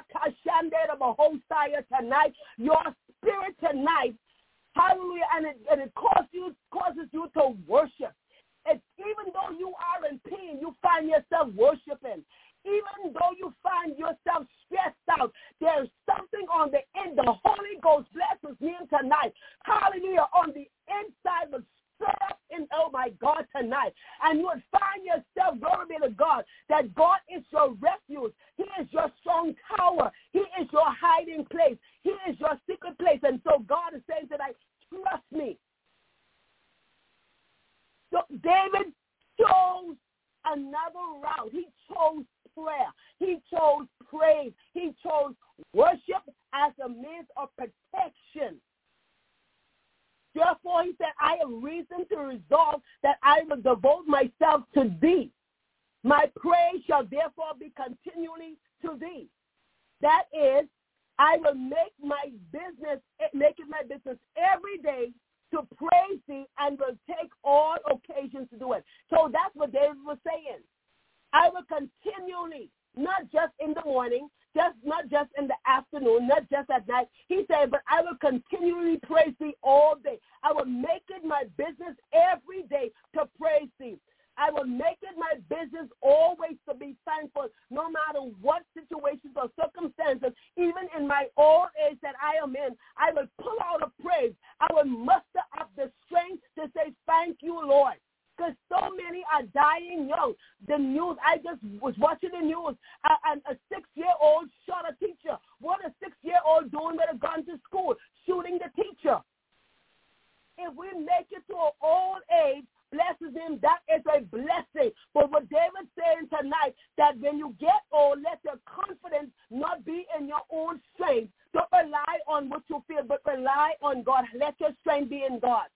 tonight, your spirit tonight. Hallelujah. And it causes you to worship. Even though you are in pain, you find yourself worshiping. Even though you find yourself stressed out, there's something on the end. The Holy Ghost, bless his name tonight. Hallelujah. On the inside will stir up in, oh my God, tonight. And you would find yourself, glory be to God, that God is your refuge. He is your strong tower. He is your hiding place. He is your secret place. And so God is saying tonight, trust me. So David chose another route. He chose prayer. He chose praise. He chose worship as a means of protection. he said, I have reason to resolve that I will devote myself to thee. My praise shall therefore be continually to thee. That is, I will make it my business every day to praise thee and will take all occasions to do it. So that's what David was saying. I will continually, not just in the morning, not just in the afternoon, not just at night. He said, but I will continually praise thee all day. I will make it my business every day to praise thee. I will make it my business always to be thankful, no matter what situations or circumstances, even in my old age that I am in. I will pull out a praise. I will muster up the strength to say, thank you, Lord. Because so many are dying young. The news, I just was watching the news, and a 6-year-old shot a teacher. What a 6-year-old doing with a gun to school? Shooting the teacher. If we make it to an old age, blesses him, that is a blessing. But what David's saying tonight, that when you get old, let your confidence not be in your own strength. Don't rely on what you feel, but rely on God. Let your strength be in God.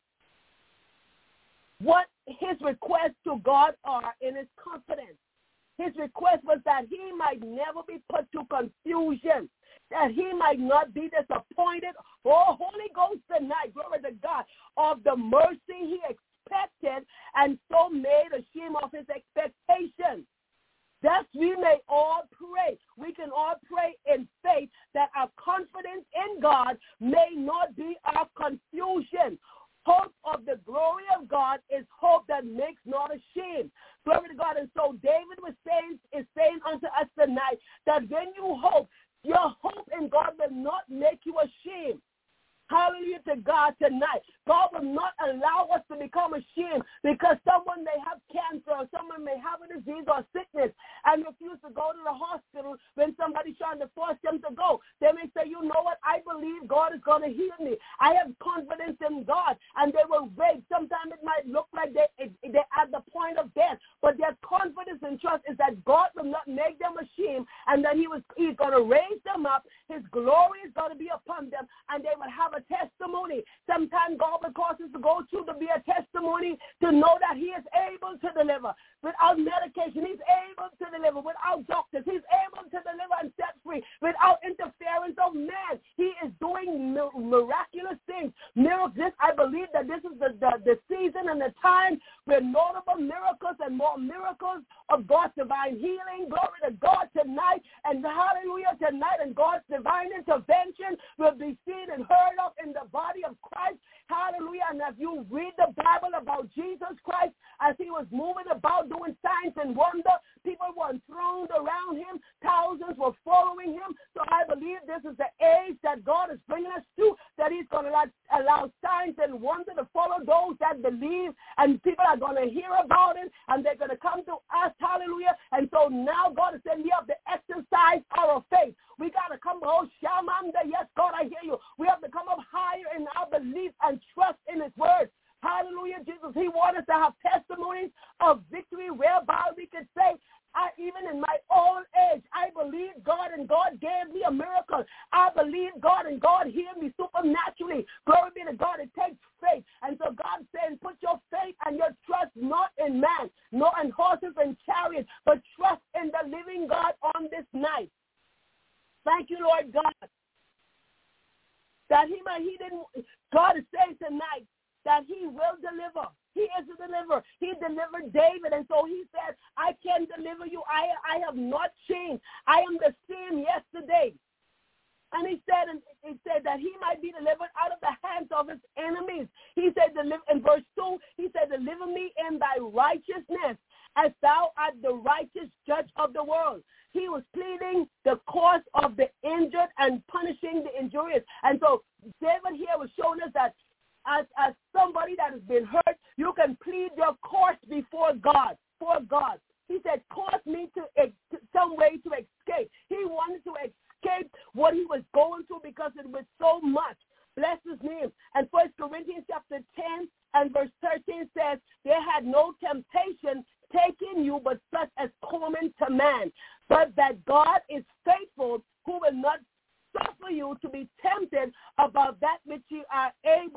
What his requests to God are in his confidence. His request was that he might never be put to confusion, that he might not be disappointed. Oh, Holy Ghost tonight, glory to God, of the mercy he expected and so made ashamed of his expectations. Thus we may all pray. We can all pray in faith that our confidence in God may not be our confusion. Hope of the glory of God is hope that makes not ashamed. Glory to God. And so David is saying unto us tonight that when you hope, your hope in God will not make you ashamed. Hallelujah to God tonight. God will not allow us to become ashamed because someone may have cancer or someone may have a disease or sickness and refuse to go to the hospital when somebody's trying to force them to go. They may say, you know what, I believe God is going to heal me. I have confidence in God, and they will wait. Sometimes it might look like they're at the point of death, but their confidence and trust is that God will not make them ashamed and that He's going to raise them up. His glory is going to be upon them, and they will have a testimony. Sometimes God will cause us to go through to be a testimony to know that He is able to deliver. Without medication, He's able to deliver. Without doctors, He's able to deliver and set free. Without interference of man, He is doing miraculous things. Miracles. I believe that this is the season and the time where notable miracles and more miracles of God's divine healing. Glory to God tonight, and hallelujah tonight, and God's divine intervention will be seen and heard of in the body of Christ. Hallelujah. And if you read the Bible about Jesus Christ, as He was moving about doing signs and wonder, people were enthroned around Him. Thousands were following Him. So I believe this is the age that God is bringing us to, that He's going to allow signs and wonder to follow those that believe, and people are going to hear about it, and they're going to come to us. Hallelujah. And so now God is saying we have to exercise our faith. We got to come, oh, Shamanda, yes, God, I hear you. We have to come up higher in our belief and trust in His word. Hallelujah, Jesus. He wants us to have testimonies of victory whereby we can say, even in my old age, I believe God and God gave me a miracle. I believe God and God healed me supernaturally. Glory be to God. It takes faith. And so God says, put your faith and your trust not in man, not in horses and chariots, but trust in the living God on this night. Thank you, Lord God. That God is saying tonight that He will deliver. He is a deliverer. He delivered David, and so He said, I can deliver you. I have not changed. I am the same yesterday. And He said that He might be delivered out of the hands of His enemies. He said, in verse 2, He said, deliver me in thy righteousness, as thou art the righteous judge of the world. He was pleading the cause of the injured and punishing the injurious. And so David here was showing us that as somebody that has been hurt, you can plead your cause before God, for God. He said, cause me to some way to escape. He wanted to escape what he was going through because it was so much. Bless His name. And 1 Corinthians chapter 10 and verse 13 says, there had no temptation taken you but such as common to man, but that God is faithful, who will not suffer you to be tempted above that which you are able,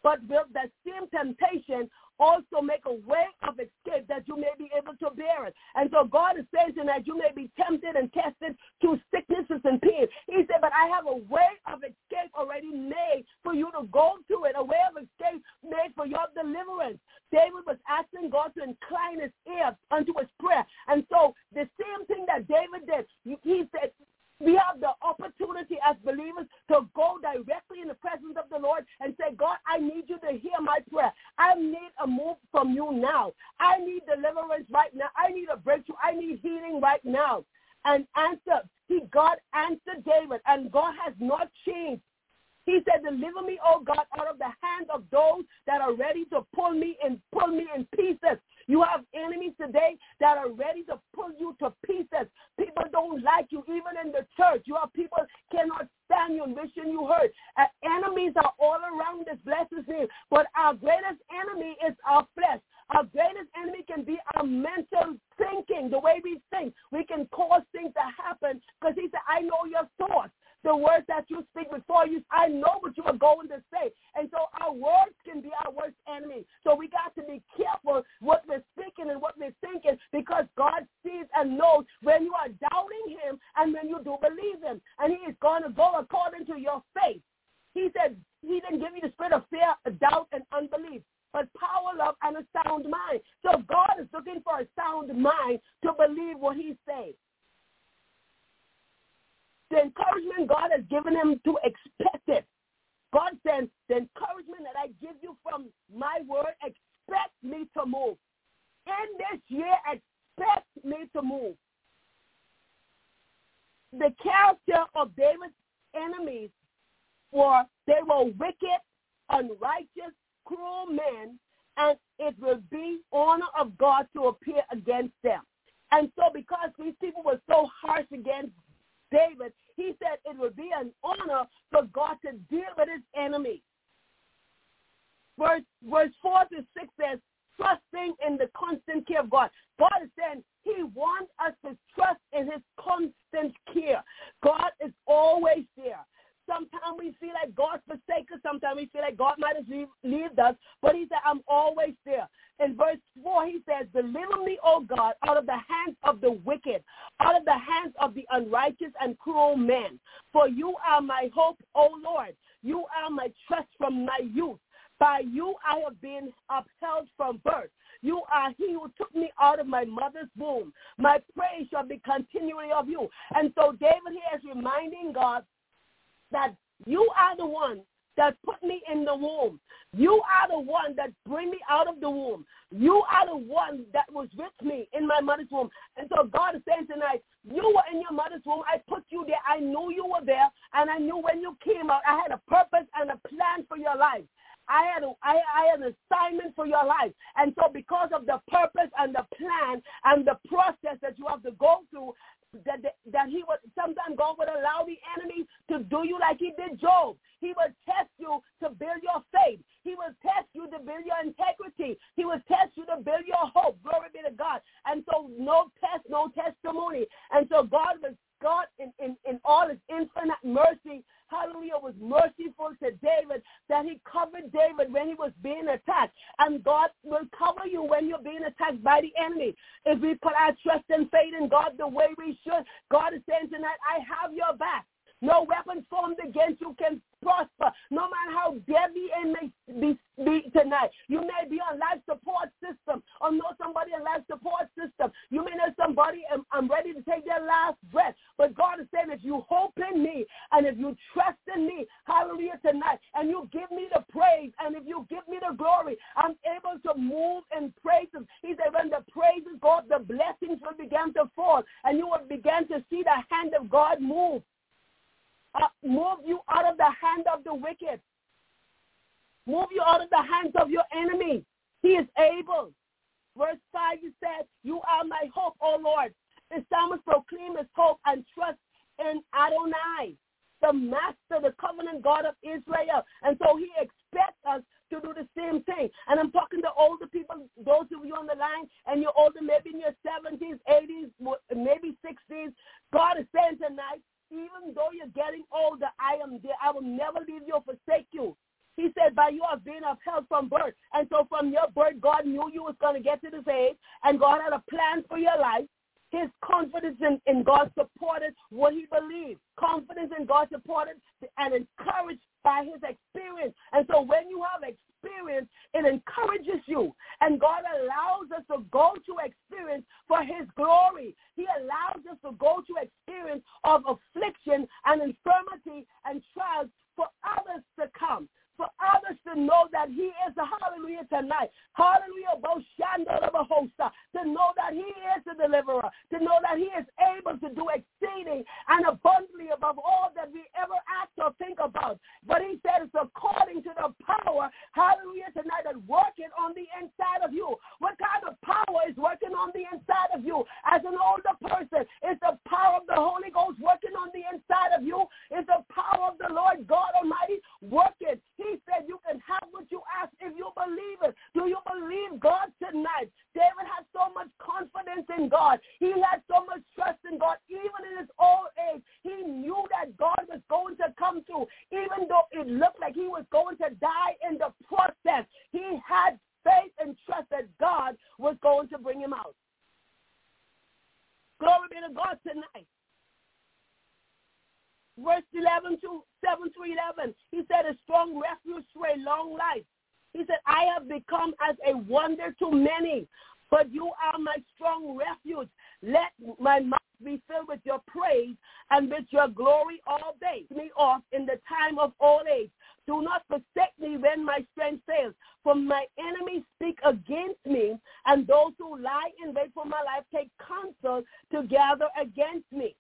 but will that same temptation also make a way of escape that you may be able to bear it. And so God is saying that you may be tempted and tested to sicknesses and pain. He said, but I have a way of escape already made for you to go to it, a way of escape made for your deliverance. David was asking God to incline his ear unto his prayer. And so the same thing that David did, he said, we have the opportunity as believers to go directly in the presence of the Lord and say, God, I need you to hear my prayer. I need a move from you now. I need deliverance right now. I need a breakthrough. I need healing right now. And God answered David, and God has not changed. He said, deliver me, oh God, out of the hand of those that are ready to pull me in pieces. You have enemies today that are ready to pull you to pieces. People don't like you, even in the church. You have people cannot stand you and wishing you hurt. Enemies are all around this blessed name. But our greatest enemy is our flesh. Our greatest enemy can be our mental thinking, the way we think. We can cause things to happen because he said, I know your thoughts. The words that you speak before you, I know what you are going to say. And so our words can be our worst enemy. So we got to be careful what we're speaking and what we're thinking, because God sees and knows when you are doubting him and when you do believe him. And he is going to go according to your faith. He said he didn't give you the spirit of fear, doubt, and unbelief, but power, love, and a sound mind. So God is looking for a sound mind to believe what he's saying. The encouragement God has given him to expect it. God said, the encouragement that I give you from my word, expect me to move. In this year, expect me to move. The character of David's enemies they were wicked, unrighteous, cruel men, and it will be honor of God to appear against them. And so because these people were so harsh against David, he said it would be an honor for God to deal with his enemy. Verse 4 to 6 says, trusting in the constant care of God. God is saying he wants us to trust in his constant care. God is always there. Sometimes we feel like God forsakes us. Sometimes we feel like God might have left us. But he said, I'm always there. In verse 4, he says, deliver me, O God, out of the hands of the wicked, out of the hands of the unrighteous and cruel men. For you are my hope, O Lord. You are my trust from my youth. By you I have been upheld from birth. You are he who took me out of my mother's womb. My praise shall be continually of you. And so David here is reminding God that you are the one that put me in the womb. You are the one that bring me out of the womb. You are the one that was with me in my mother's womb. And so God is saying tonight, you were in your mother's womb. I put you there. I knew you were there. And I knew when you came out, I had a purpose and a plan for your life. I had an assignment for your life. And so because of the purpose and the plan and the process that you have to go through, that he would sometimes God would allow the enemy to do you like he did Job. He would test you to build your faith. He will test you to build your integrity. He will test you to build your hope. Glory be to God. And so no test, no testimony. And so God in all his infinite mercy, hallelujah, was merciful to David, that he covered David when he was being attacked. And God will cover you when you're being attacked by the enemy. If we put our trust and faith in God the way we should, God is saying tonight, I have your back. No weapon formed against you can prosper, no matter how deadly it may be tonight. You may be on life support system or know somebody on life support system. You may know somebody, I'm ready to take their last breath. But God is saying, if you hope in me and if you trust in me, hallelujah, tonight, and you give me the praise and if you give me the glory, I'm able to move in praises. He said, when the praises go up, the blessings will begin to fall and you will begin to see the hand of God move. Move you out of the hand of the wicked. Move you out of the hands of your enemy. He is able. Verse 5, he said, you are my hope, O Lord. The psalmist proclaimed his hope and trust in Adonai, the master, the covenant God of Israel. And so he expects us to do the same thing. And I'm talking to older people, those of you on the line, and you're older, maybe in your 70s, 80s, maybe 60s. God is saying tonight, even though you're getting older, I am there. I will never leave you or forsake you. He said, by you you have been upheld from birth. And so from your birth, God knew you was going to get to this age, and God had a plan for your life. His confidence in God supported what he believed. Confidence in God supported and encouraged by his experience. And so when you have experience, it encourages you. And God allows us to go to experience for his glory. He allows us to go to experience of affliction and infirmity and trials for others to come, for others to know that he is the hallelujah tonight. Hallelujah, to know that he is the deliverer, to know that he is able to do exceeding and abundantly above all that we ever ask or think about. But he said it's according to the power, hallelujah, tonight that working on the inside of you. What kind of power is working on the inside of you? As an older person, it's the power of the Holy Ghost working on the inside of you. It's the power of the Lord God Almighty working. He said you can have what you ask if you believe it. Do you believe God tonight? David had so much confidence in God. He had so much trust in God. Even in his old age, he knew that God was going to come through. Even though it looked like he was going to die in the process, he had faith and trust that God was going to bring him out. Glory be to God tonight. Verse 7 to 11, he said, a strong refuge for a long life. He said, I have become as a wonder to many, but you are my strong refuge. Let my mouth be filled with your praise and with your glory all day. Me off in the time of old age. Do not forsake me when my strength fails. For my enemies speak against me, and those who lie in wait for my life take counsel to gather against me.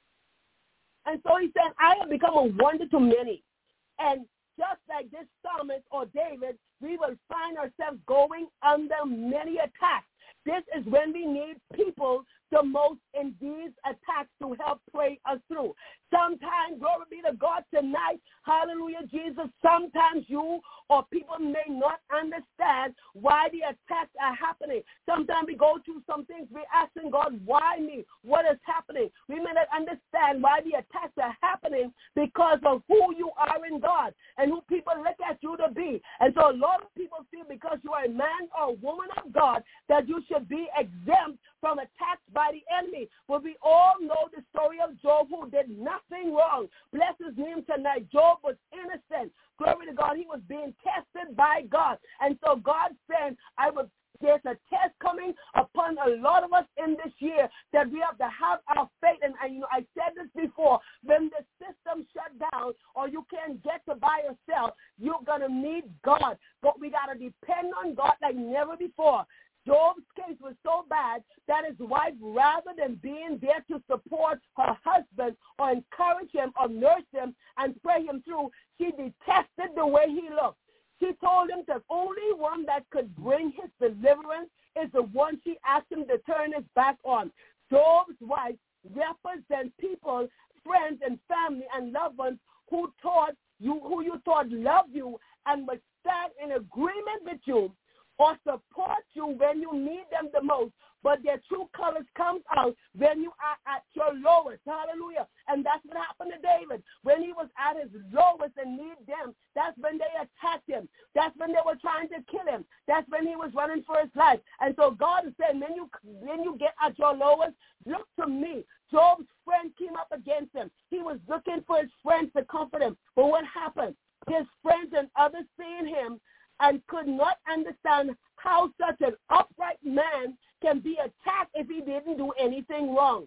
And so he said, I have become a wonder to many. And just like this psalmist or David, we will find ourselves going under many attacks. This is when we need people the most in these attacks to help pray us through. Sometimes, glory be to God tonight, hallelujah, Jesus, sometimes you or people may not understand why the attacks are happening. Sometimes we go through some things, we're asking God, why me? What is happening? We may not understand why the attacks are happening because of who you are in God and who people look at you to be. And so a lot of people feel because you are a man or a woman of God that you should be exempt from attacks by the enemy. But we all know the story of Job, who did nothing wrong. Bless his name tonight. Job was innocent. Glory to God. He was being tested by God. And so God said, there's a test coming upon a lot of us in this year that we have to have our faith. And I said this before, when the system shut down or you can't get to by yourself, you're going to need God. But we got to depend on God like never before. Job's case was so bad that his wife, rather than being there to support her husband or encourage him or nurse him and pray him through, she detested the way he looked. She told him the only one that could bring his deliverance is the one she asked him to turn his back on. Job's wife represents people, friends and family and loved ones who you thought loved you and would stand in agreement with you or support you when you need them the most, but their true colors come out when you are at your lowest. Hallelujah. And that's what happened to David. When he was at his lowest and need them, that's when they attacked him. That's when they were trying to kill him. That's when he was running for his life. And so God is saying, when you get at your lowest, look to me. Job's friend came up against him. He was looking for his friends to comfort him. But what happened? His friends and others seeing him and could not understand how such an upright man can be attacked if he didn't do anything wrong.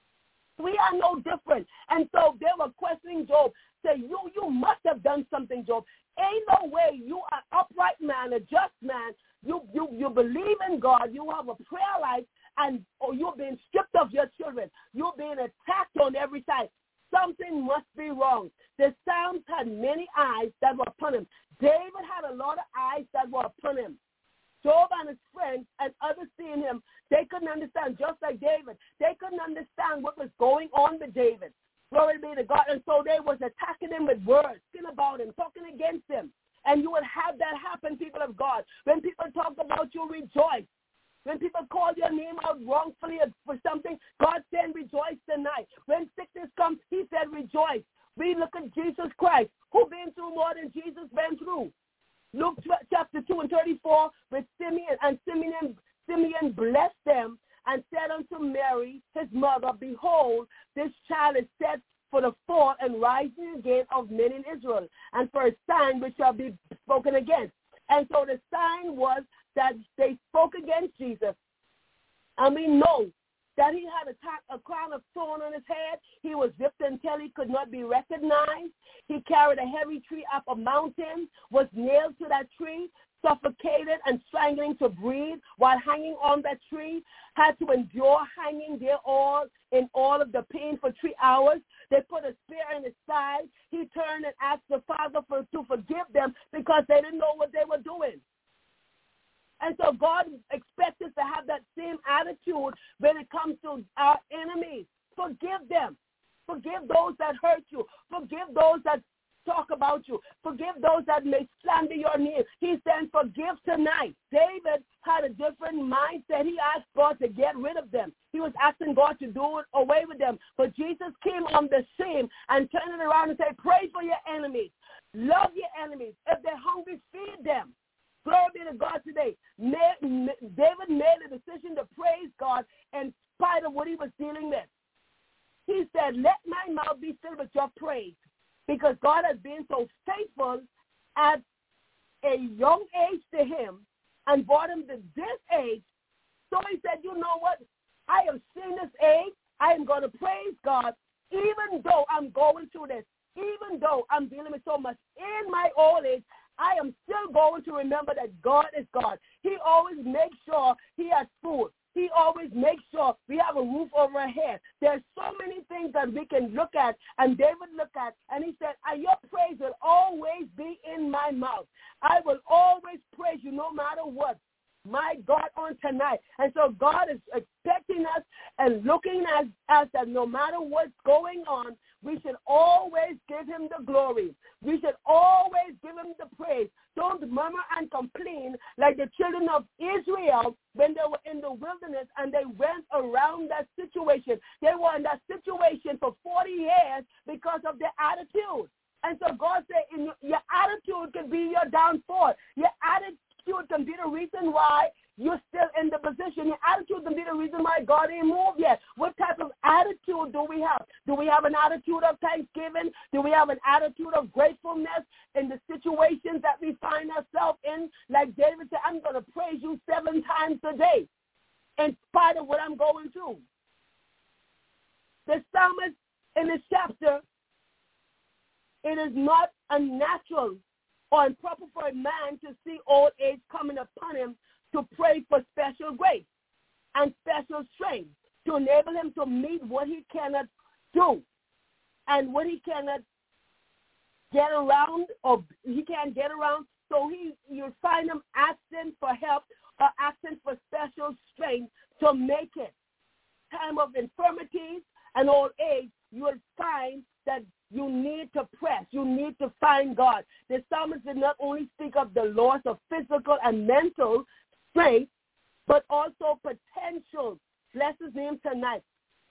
We are no different. And so they were questioning Job. Say, you must have done something, Job. Ain't no way you are upright man, a just man. You believe in God. You have a prayer life, or you're being stripped of your children. You're being attacked on every side. Something must be wrong. The Psalms had many eyes that were upon him. David had a lot of eyes that were upon him. Job and his friends and others seeing him, they couldn't understand, just like David. They couldn't understand what was going on with David. Glory be to God. And so they was attacking him with words, talking about him, talking against him. And you would have that happen, people of God. When people talk about you, rejoice. When people call your name out wrongfully for something, God said rejoice tonight. When sickness comes, he said rejoice. We look at Jesus Christ, who been through more than Jesus been through. Luke chapter 2 and 34, with Simeon blessed them and said unto Mary, his mother, behold, this child is set for the fall and rising again of many in Israel, and for a sign which shall be spoken against. And so the sign was that they spoke against Jesus. And we know that he had a crown of thorns on his head. He was whipped until he could not be recognized. He carried a heavy tree up a mountain, was nailed to that tree, suffocated and strangling to breathe while hanging on that tree, had to endure hanging there in all of the pain for 3 hours. They put a spear in his side. He turned and asked the Father to forgive them because they didn't know what they were doing. And so God expects us to have that same attitude when it comes to our enemies. Forgive them. Forgive those that hurt you. Forgive those that talk about you. Forgive those that may slander your name. He said, forgive tonight. David had a different mindset. He asked God to get rid of them. He was asking God to do it away with them. But Jesus came on the scene and turned it around and said, pray for your enemies. Love your enemies. If they're hungry, feed them. Glory be to God today. David made a decision to praise God in spite of what he was dealing with. He said, let my mouth be filled with your praise, because God has been so faithful at a young age to him and brought him to this age. So he said, you know what? I have seen this age. I am going to praise God even though I'm going through this, even though I'm dealing with so much in my old age. I am still going to remember that God is God. He always makes sure he has food. He always makes sure we have a roof over our head. There's so many things that we can look at, and David looked at, and he said, your praise will always be in my mouth. I will always praise you no matter what. My God, on tonight. And so God is expecting us and looking at us that no matter what's going on, we should always give him the glory. We should always give him the praise. Don't murmur and complain like the children of Israel when they were in the wilderness and they went around that situation. They were in that situation for 40 years because of their attitude. And so God said, your attitude can be your downfall. Your attitude can be the reason why you're still in the position. Your attitude can be the reason why God ain't moved yet. What type of attitude do we have? Do we have an attitude of thanksgiving? Do we have an attitude of gratefulness in the situations that we find ourselves in? Like David said, I'm going to praise you 7 times a day in spite of what I'm going through. The psalmist in this chapter, it is not unnatural or improper for a man to see old age coming upon him to pray for special grace and special strength to enable him to meet what he cannot do and what he cannot get around, or he can't get around. So you'll find him asking for help or asking for special strength to make it. Time of infirmities and old age, you will find that you need to press. You need to find God. The psalmist did not only speak of the loss of physical and mental strength, but also potential, bless his name tonight,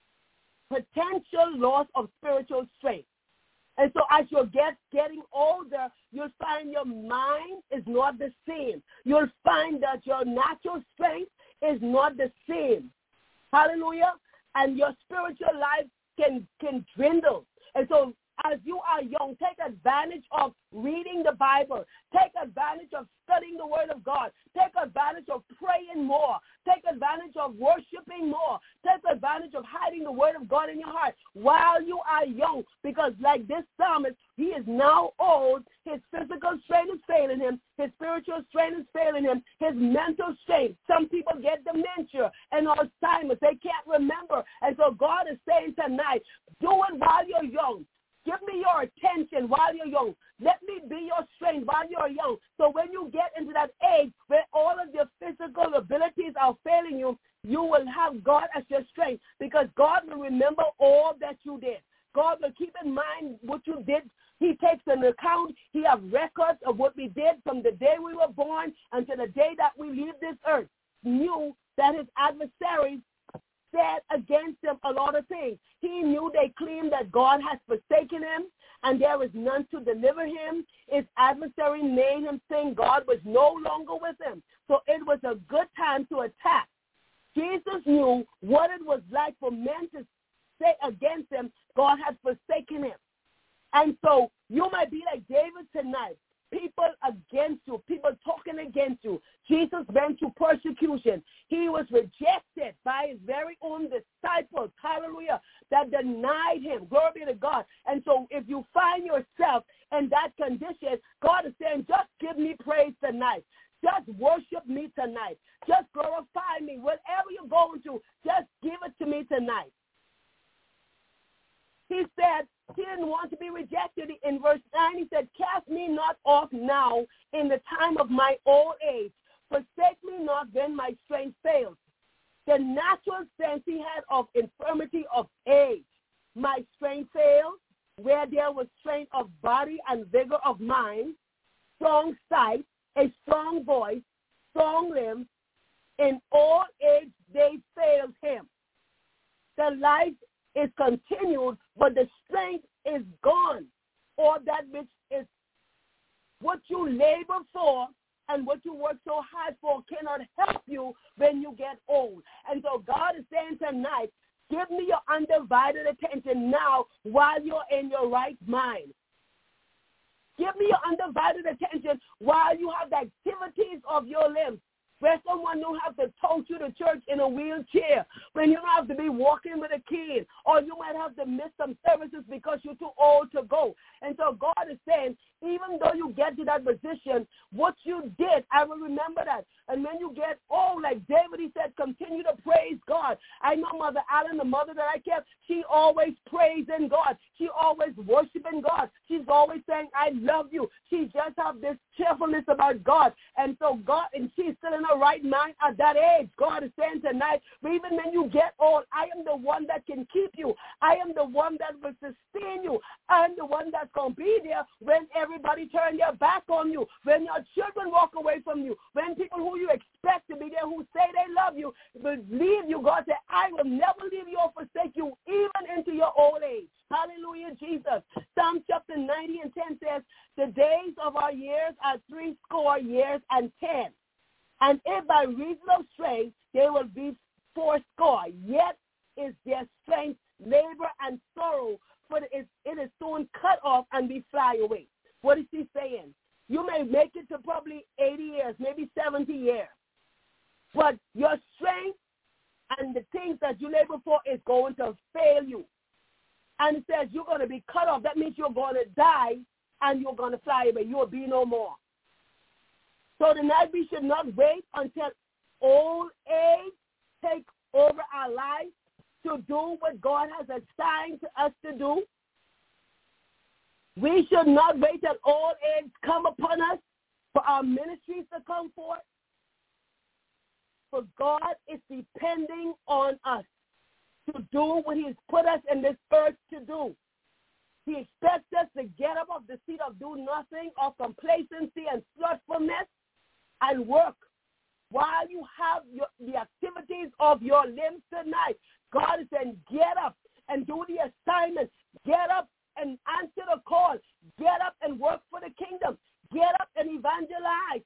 potential loss of spiritual strength. And so as you're getting older, you'll find your mind is not the same. You'll find that your natural strength is not the same. Hallelujah. And your spiritual life can dwindle. And so as you are young, take advantage of reading the Bible. Take advantage of studying the Word of God. Take advantage of praying more. Take advantage of worshiping more. Take advantage of hiding the Word of God in your heart while you are young. Because like this psalmist, he is now old. His physical strength is failing him. His spiritual strength is failing him. His mental strength. Some people get dementia and Alzheimer's. They can't remember. And so God is saying tonight, do it while you're young. Give me your attention while you're young. Let me be your strength while you're young. So when you get into that age where all of your physical abilities are failing you, you will have God as your strength, because God will remember all that you did. God will keep in mind what you did. He takes into account. He has records of what we did from the day we were born until the day that we leave this earth. Knew that his adversaries said against him a lot of things. He knew they claimed that God has forsaken him and there is none to deliver him. His adversary made him think God was no longer with him. So it was a good time to attack. Jesus knew what it was like for men to say against him, God has forsaken him. And so you might be like David tonight. People against you, people talking against you. Jesus went through persecution. He was rejected by his very own disciples, hallelujah, that denied him. Glory be to God. And so if you find yourself in that condition, God is saying, just give me praise tonight. Just worship me tonight. Just glorify me. Whatever you're going through, just give it to me tonight. He said he didn't want to be rejected. In verse 9, he said, cast me not off now in the time of my old age. Forsake me not when my strength fails. The natural sense he had of infirmity of age. My strength fails, where there was strength of body and vigor of mind, strong sight, a strong voice, strong limbs. In old age they failed him. The life is continued, but the strength is gone. Or that which is what you labor for and what you work so hard for cannot help you when you get old. And so God is saying tonight, give me your undivided attention now while you're in your right mind. Give me your undivided attention while you have the activities of your limbs. Where someone don't have to tote you to church in a wheelchair, when you don't have to be walking with a kid, or you might have to miss some services because you're too old to go. And so God is saying, even though you get to that position, what you did, I will remember that. And when you get old, like David, he said, continue to praise God. I know Mother Allen, the mother that I kept, she always praising God. She always worshiping God. She's always saying, I love you. She just have this cheerfulness about God. And so God, and she's still in her right mind at that age. God is saying tonight, even when you get old, I am the one that can keep you. I am the one that will sustain you. I'm the one that's going to be there when everybody turn their back on you, when your children walk away from you, when people who you expect to be there who say they love you will leave you. God said, I will never leave you or forsake you even into your old age. Hallelujah, Jesus. Psalm chapter 90 and 10 says, the days of our years are 80 years and 10. And if by reason of strength they will be 80, yet is their strength labor and sorrow, for it is soon cut off and be fly away. What is he saying? You may make it to probably 80 years, maybe 70 years. But your strength and the things that you labor for is going to fail you. And it says you're going to be cut off. That means you're going to die and you're going to fly away. You will be no more. So tonight we should not wait until old age takes over our lives to do what God has assigned to us to do. We should not wait till old age come upon us for our ministries to come forth. For God is depending on us to do what he has put us in this earth to do. He expects us to get up off the seat of do nothing, of complacency and slothfulness, and work while you have the activities of your limbs tonight. God is saying, get up and do the assignment. Get up and answer the call. Get up and work for the kingdom. Get up and evangelize.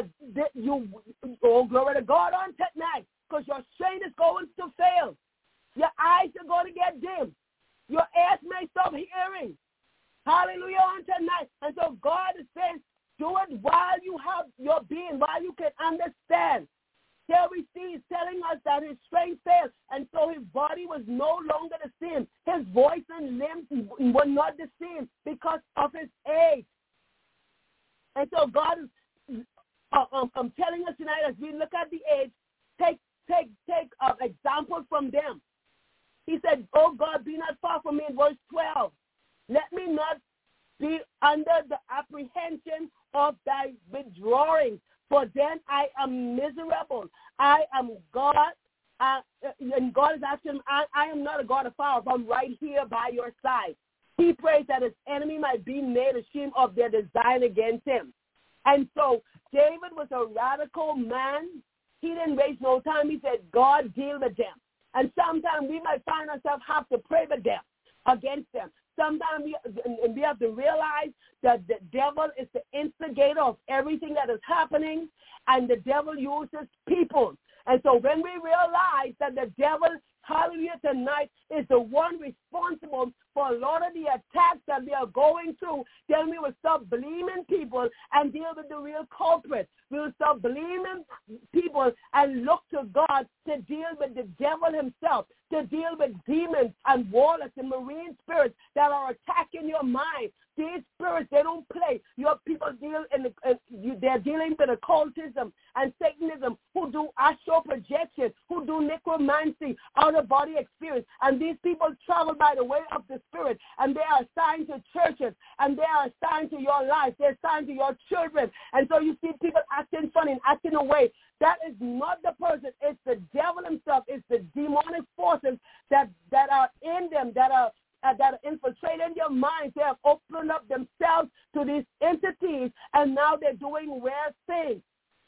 Glory to God on tonight, because your strength is going to fail. Your eyes are going to get dim. Your ears may stop hearing. Hallelujah on tonight. And so God is saying, do it while you have your being, while you can understand. Here we see he's telling us that his strength failed, and so his body was no longer the same. His voice and limbs were not the same because of his age. And so God is telling us tonight, as we look at the age, take example from them. He said, oh God, be not far from me in verse 12. Let me not be under the apprehension of thy withdrawing, for then I am miserable. I am God. And God is asking him, I am not a God of fire, but I'm right here by your side. He prays that his enemy might be made ashamed of their design against him. And so David was a radical man. He didn't waste no time. He said, God, deal with them. And sometimes we might find ourselves have to pray with them, against them. sometimes we have to realize that the devil is the instigator of everything that is happening, and the devil uses people. And so when we realize that the devil, hallelujah, tonight is the one responsible for a lot of the attacks that we are going through, then we will stop blaming people and deal with the real culprit. We will stop blaming people and look to God to deal with the devil himself, to deal with demons and warlocks and marine spirits that are attacking your mind. These spirits, they don't play. Your people they're dealing with occultism and Satanism, who do astral projection, who do necromancy, out-of-body experience. And these people travel by the way of the Spirit, and they are assigned to churches, and they are assigned to your life. They're assigned to your children. And so you see people acting funny and acting away. That is not the person. It's the devil himself. It's the demonic forces that are in them, that are infiltrating your minds. They have opened up themselves to these entities, and now they're doing weird things.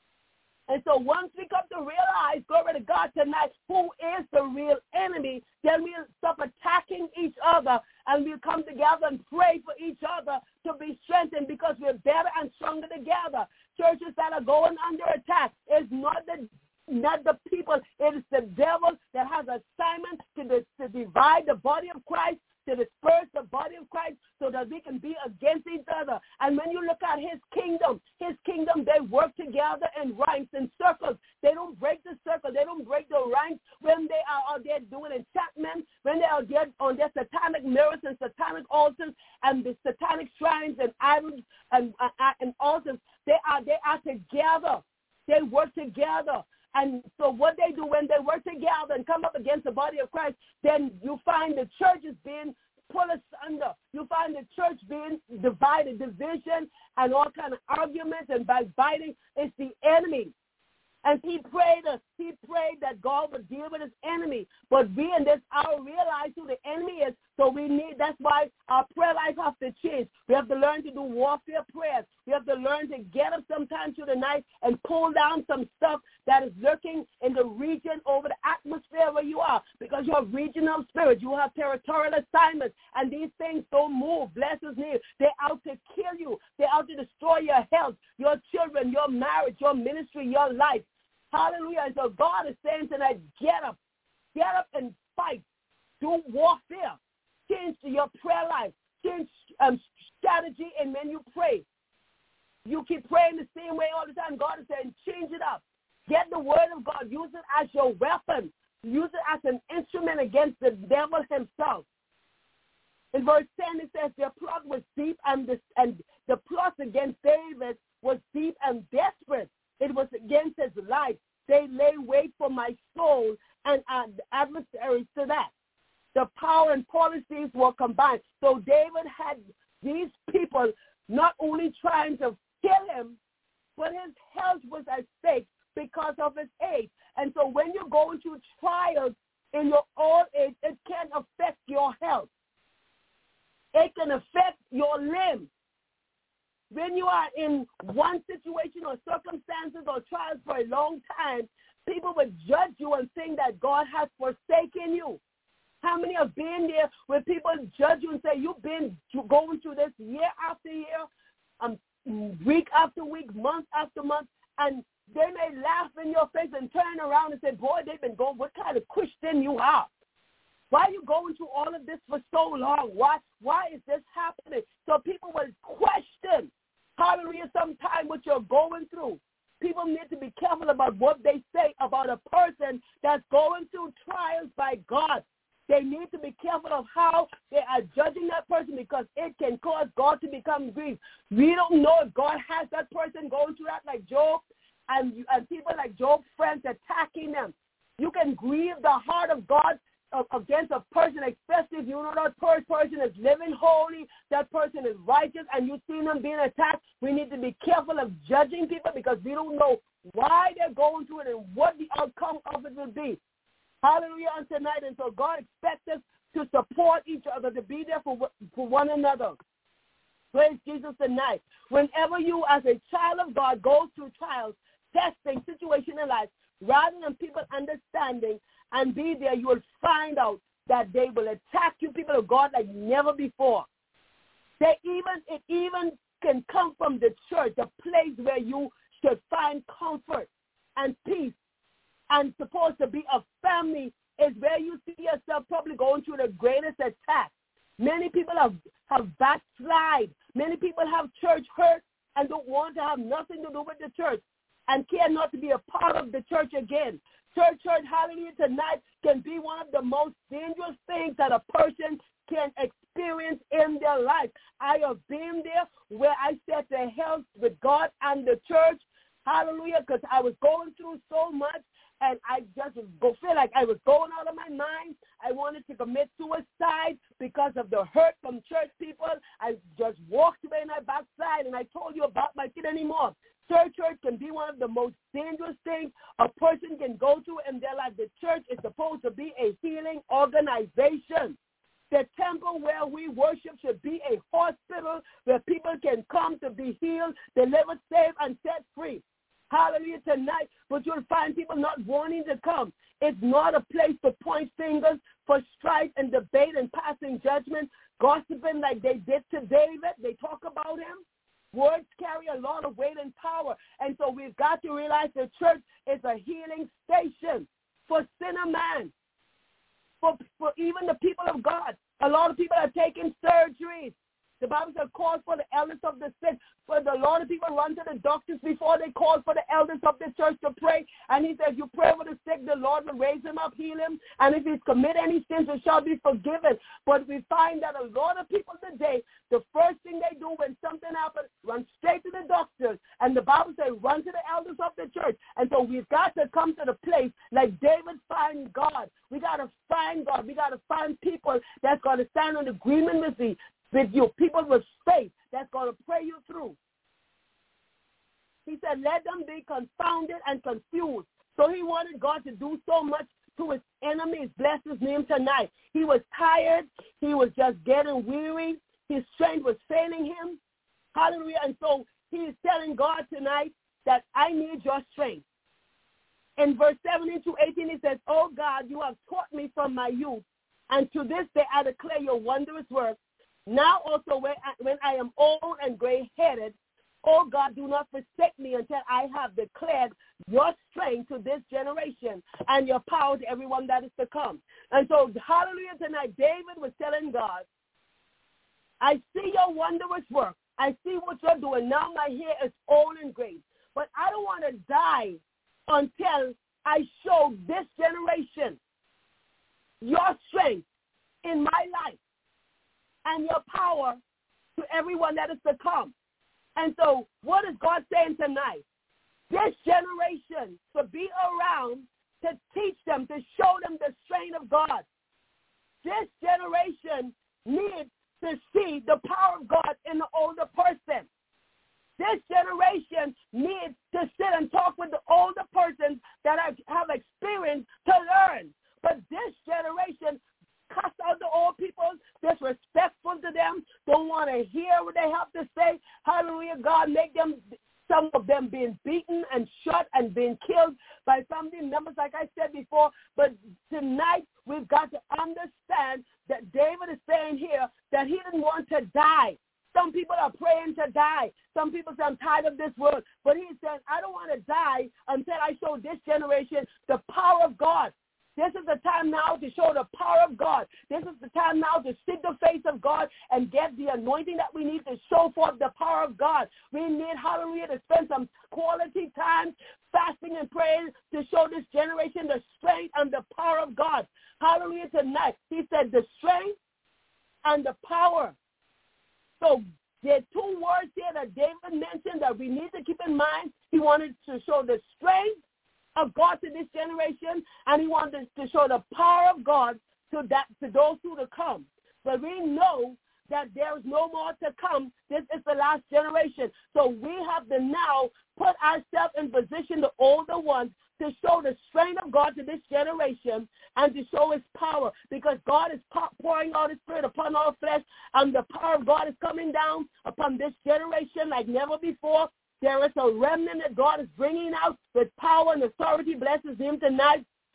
And so once we come to realize, glory to God tonight, who is the real enemy, then we'll stop attacking each other, and we'll come together and pray for each other to be strengthened, because we're better and stronger together. Churches that are going under attack is not the people. It is the devil that has assignment to divide the body of Christ, to disperse the body of Christ so that we can be against each other. And when you look at his kingdom, they work together in ranks and circles. They don't break the circle. They don't break the ranks when they are out there doing enchantment, when they are there on their satanic mirrors and satanic altars and the satanic shrines and idols and altars. They are together. They work together. And so what they do when they work together and come up against the body of Christ, then you find the church is being pulled asunder. You find the church being divided, division, and all kind of arguments and backbiting. It's the enemy. And he prayed that God would deal with his enemy. But we in this hour realize who the enemy is. So that's why our prayer life has to change. We have to learn to do warfare prayers. We have to learn to get up sometime through the night and pull down some stuff that is lurking in the region over the atmosphere where you are. Because you have regional spirit. You have territorial assignments. And these things don't move. Bless his name. They're out to kill you. They're out to destroy your health, your children, your marriage, your ministry, your life. Hallelujah. And so God is saying tonight, get up and fight. Do warfare. Change your prayer life. Change strategy, and when you pray, you keep praying the same way all the time. God is saying, change it up. Get the word of God. Use it as your weapon. Use it as an instrument against the devil himself. In verse 10, it says, their plot was deep, and the plot against David was deep and desperate. It was against his life. They lay wait for my soul, and adversaries to that. The power and policies were combined. So David had these people not only trying to kill him, but his health was at stake because of his age. And so when you're going through trials in your old age, it can affect your health. It can affect your limbs. When you are in one situation or circumstances or trials for a long time, people will judge you and think that God has forsaken you. How many have been there where people judge you and say, you've been going through this year after year, week after week, month after month, and they may laugh in your face and turn around and say, boy, they've been going, what kind of Christian you are? Why are you going through all of this for so long? Why is this happening? So people will question, hallelujah, sometime what you're going through. People need to be careful about what they say about a person that's going through trials by God. They need to be careful of how they are judging that person, because it can cause God to become grieved. We don't know if God has that person going through that like Job and people like Job's friends attacking them. You can grieve the heart of God against a person, especially if you know that person is living holy, that person is righteous, and you see them being attacked. We need to be careful of judging people, because we don't know why they're going through it and what the outcome of it will be. Hallelujah on tonight. And so God expects us to support each other, to be there for one another. Praise Jesus tonight. Whenever you as a child of God go through trials, testing, situation in life, rather than people understanding and be there, you will find out that they will attack you, people of God, like never before. It even can come from the church, the place where you should find comfort and peace and supposed to be a family is where you see yourself probably going through the greatest attack. Many people have backslide. Many people have church hurt and don't want to have nothing to do with the church and care not to be a part of the church again. Church hurt, hallelujah, tonight can be one of the most dangerous things that a person can experience in their life. I have been there where I set the health with God and the church, hallelujah, because I was going through so much. And I just feel like I was going out of my mind. I wanted to commit suicide because of the hurt from church people. I just walked away and I backslid, and I told you about my kid anymore. Church hurt can be one of the most dangerous things a person can go through in their life. The church is supposed to be a healing organization. The temple where we worship should be a hospital where people can come to be healed, delivered, saved, and set free. Hallelujah tonight, but you'll find people not wanting to come. It's not a place to point fingers, for strife and debate and passing judgment, gossiping like they did to David. They talk about him. Words carry a lot of weight and power, and so we've got to realize the church is a healing station for sinner man, for even the people of God. A lot of people are taking surgeries. The Bible says call for the elders of the sick. For a lot of people run to the doctors before they call for the elders of the church to pray. And he says, you pray for the sick, the Lord will raise him up, heal him. And if he's committed any sins, it shall be forgiven. But we find that a lot of people today, the first thing they do when something happens, run straight to the doctors. And the Bible says, run to the elders of the church. And so we've got to come to the place like David find God. We got to find God. We got to find people that's going to stand in agreement with you, people with faith that's going to pray you through. He said, let them be confounded and confused. So he wanted God to do so much to his enemies. Bless his name tonight. He was tired. He was just getting weary. His strength was failing him. Hallelujah. And so he is telling God tonight that I need your strength. In verse 17 to 18, he says, oh God, you have taught me from my youth, and to this day I declare your wondrous works. Now also when I am old and gray-headed, oh God, do not forsake me until I have declared your strength to this generation and your power to everyone that is to come. And so, hallelujah, tonight, David was telling God, I see your wondrous work. I see what you're doing. Now my hair is old and gray. But I don't want to die until I show this generation your strength in my life and your power to everyone that is to come. And so what is God saying tonight? This generation to be around to teach them, to show them the strength of God. This generation needs to see the power of God in the older person. This generation needs to sit and talk with the older persons that have experience to learn. But this generation cuss out the old people, disrespectful to them, don't want to hear what they have to say. Hallelujah, God, make them, some of them being beaten and shot and being killed by family members, like I said before. But tonight, we've got to understand that David is saying here that he didn't want to die. Some people are praying to die. Some people say, I'm tired of this world. But he says, I don't want to die until I show this generation the power of God. This is the time now to show the power of God. This is the time now to seek the face of God and get the anointing that we need to show forth the power of God. We need, hallelujah, to spend some quality time fasting and praying to show this generation the strength and the power of God. Hallelujah tonight. He said the strength and the power. So there are two words here that David mentioned that we need to keep in mind. He wanted to show the strength of God to this generation, and he wanted to show the power of God to those who to come. But we know that there is no more to come. This is the last generation. So we have to now put ourselves in position, the older ones, to show the strength of God to this generation and to show his power, because God is pouring out his spirit upon all flesh, and the power of God is coming down upon this generation like never before. There is a remnant that God is bringing out with power and authority. Bless his name tonight.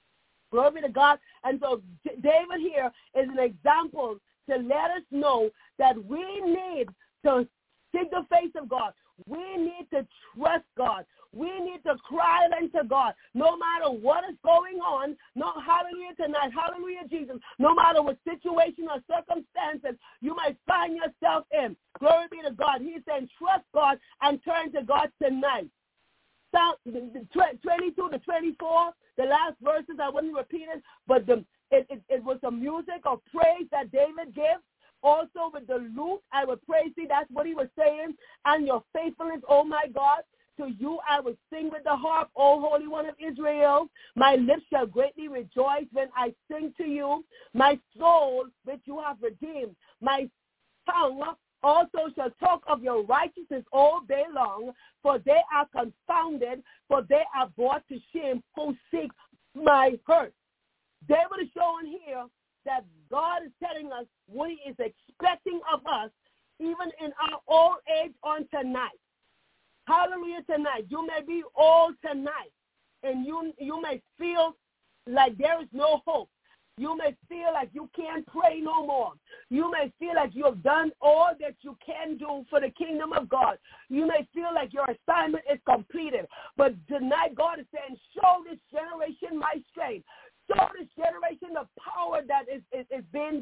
Glory be to God. And so David here is an example to let us know that we need to seek the face of God. We need to trust God. We need to cry unto God no matter what is going on. No, hallelujah tonight. Hallelujah, Jesus. No matter what situation or circumstances you might find yourself in. Glory be to God. He's saying trust God and turn to God tonight. Psalm 22 to 24, the last verses, I wouldn't repeat it, but it was the music of praise that David gave. Also with the lute, I would praise thee. That's what he was saying. And your faithfulness, oh my God. To you I will sing with the harp, O Holy One of Israel. My lips shall greatly rejoice when I sing to you. My soul, which you have redeemed. My tongue also shall talk of your righteousness all day long, for they are confounded, for they are brought to shame who seek my hurt. David is showing here that God is telling us what he is expecting of us, even in our old age on tonight. Hallelujah tonight. You may be old tonight, and you may feel like there is no hope. You may feel like you can't pray no more. You may feel like you have done all that you can do for the kingdom of God. You may feel like your assignment is completed. But tonight God is saying, show this generation my strength. Show this generation the power that is being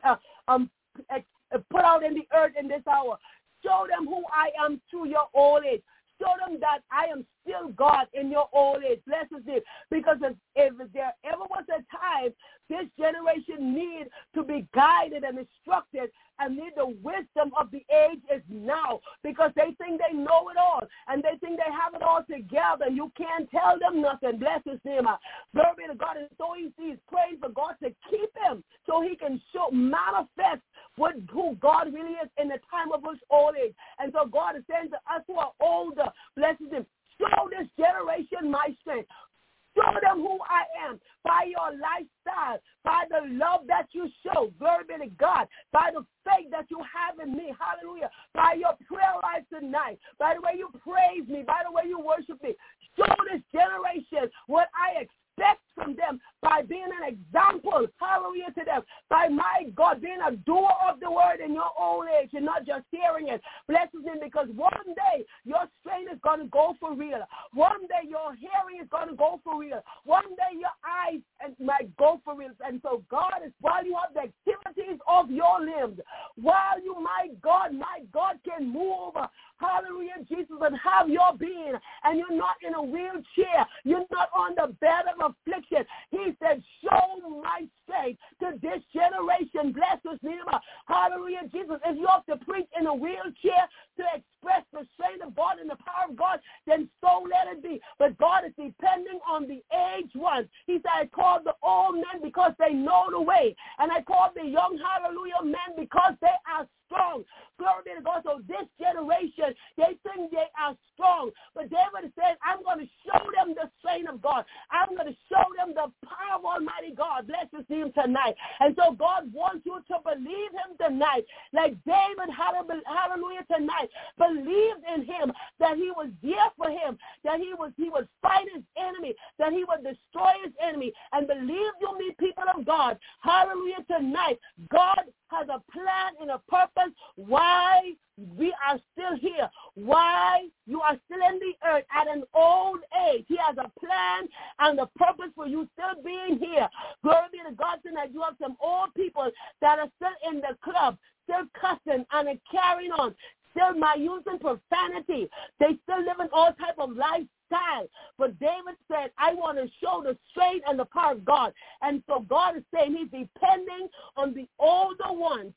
put out in the earth in this hour. Show them who I am through your old age. Show them that I am still God in your old age. Bless his name. Because if there ever was a time this generation need to be guided and instructed and need the wisdom of the age is now, because they think they know it all and they think they have it all together. You can't tell them nothing. Bless his name. Glory be to God. And so he's praying for God to keep him so he can manifest who God really is in the time of his old age. And so God is saying to us who are older, bless him, show this generation my strength. Show them who I am by your lifestyle, by the love that you show, glory be to God, by the faith that you have in me, hallelujah, by your prayer life tonight, by the way you praise me, by the way you worship me. Show this generation what I expect from them by being an example, hallelujah to them, by my God, being a doer of the word in your old age and not just hearing it. Bless him, because one day your strength is going to go for real. One day your hearing is going to go for real. One day your eyes might go for real. And so God is, while you have the activities of your limbs, while you, my God can move, hallelujah, Jesus, and have your being, and you're not in a wheelchair, you're not on the bed of affliction. He said, show my strength to this generation. Bless his name. Hallelujah, Jesus. If you have to preach in a wheelchair to express the strength of God and the power of God, then so let it be. But God is depending on the aged ones. He said, I called the old men because they know the way. And I called the young, hallelujah, men because they are strong. Glory be to God. So this generation, they think they are strong. But David said, I'm going to show them the strength of God. I'm going to show them the power of Almighty God. Bless his name tonight. And so God wants you to believe him tonight. Like David, hallelujah, tonight, believed in him, that he was there for him, that he would fight his enemy, that he would destroy his enemy. And believe you me, people of God, hallelujah, tonight, God has a plan and a purpose why we are still here, why you are still in the earth at an old age. He has a plan and a purpose for you still being here. Glory be to God tonight. You have some old people that are still in the club, still cussing and carrying on, still using profanity. They still live in all type of lifestyle. But David said, I want to show the strength and the power of God. And so God is saying he's depending on the older ones.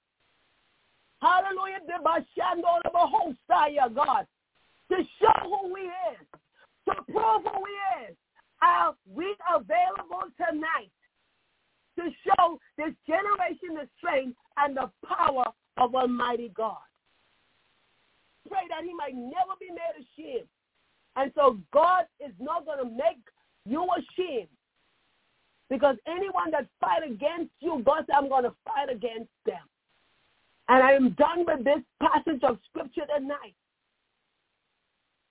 Hallelujah, God, to show who he is, to prove who he is. Are we available tonight to show this generation the strength and the power of Almighty God? Pray that he might never be made ashamed. And so God is not going to make you ashamed, because anyone that fight against you, God said, I'm going to fight against them. And I am done with this passage of scripture tonight.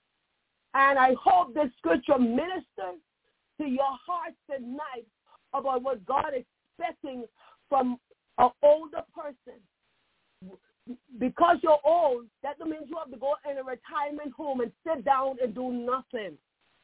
And I hope this scripture ministers to your hearts tonight of for what God is expecting from an older person. Because you're old, that means you have to go in a retirement home and sit down and do nothing.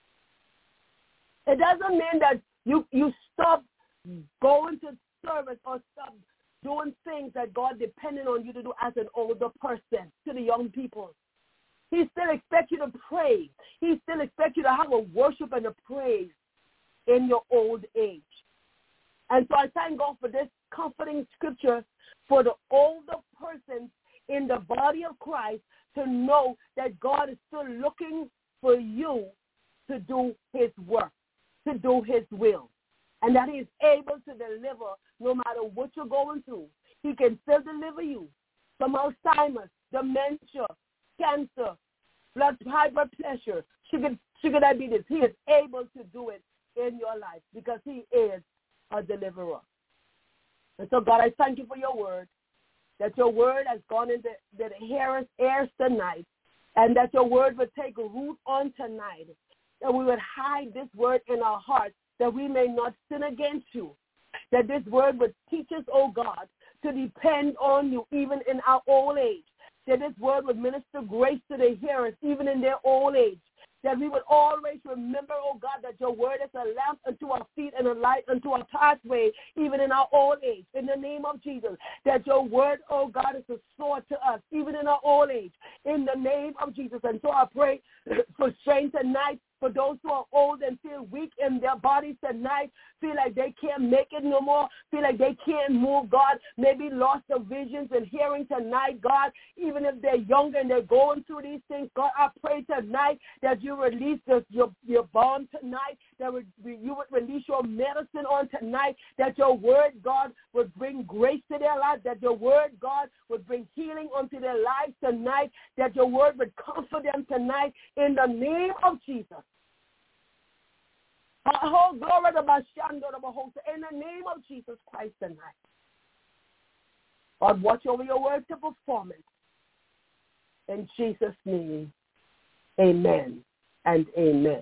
It doesn't mean that you stop going to service or stop doing things that God depended on you to do as an older person. To the young people, He still expects you to pray. He still expects you to have a worship and a praise in your old age. And so I thank God for this comforting scripture for the older person in the body of Christ to know that God is still looking for you to do His work, to do His will, and that He is able to deliver no matter what you're going through. He can still deliver you from Alzheimer's, dementia, cancer, high blood pressure, sugar diabetes. He is able to do it in your life because He is a deliverer. And so, God, I thank you for your word, that your word has gone into the hearers' ears tonight, and that your word would take root on tonight, that we would hide this word in our hearts, that we may not sin against you, that this word would teach us, oh God, to depend on you even in our old age, that this word would minister grace to the hearers even in their old age, that we would always remember, oh God, that your word is a lamp unto our feet and a light unto our pathway, even in our old age, in the name of Jesus, that your word, oh God, is a sword to us, even in our old age, in the name of Jesus. And so I pray for strength tonight, for those who are old and feel weak in their bodies tonight, feel like they can't make it no more, feel like they can't move, God, maybe lost their visions and hearing tonight, God, even if they're younger and they're going through these things, God, I pray tonight that you release your balm tonight, that you would release your medicine on tonight, that your word, God, would bring grace to their lives, that your word, God, would bring healing onto their lives tonight, that your word would comfort them tonight in the name of Jesus. Oh, glory to in the name of Jesus Christ tonight. God, watch over your word to perform it. In Jesus' name, amen and amen.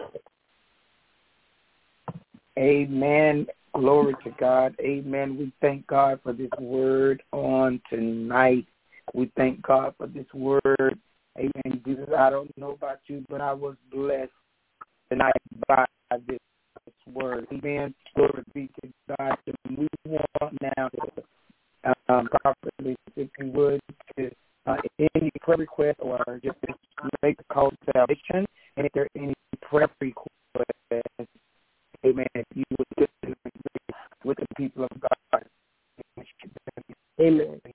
Amen. Glory to God. Amen. We thank God for this word on tonight. We thank God for this word. Amen. Jesus, I don't know about you, but I was blessed tonight by this word. Amen. Glory be to God. We want now to properly, if you would, to any prayer request or just make the call to salvation. And if there are any prayer requests, amen, if you would just with the people of God. Amen.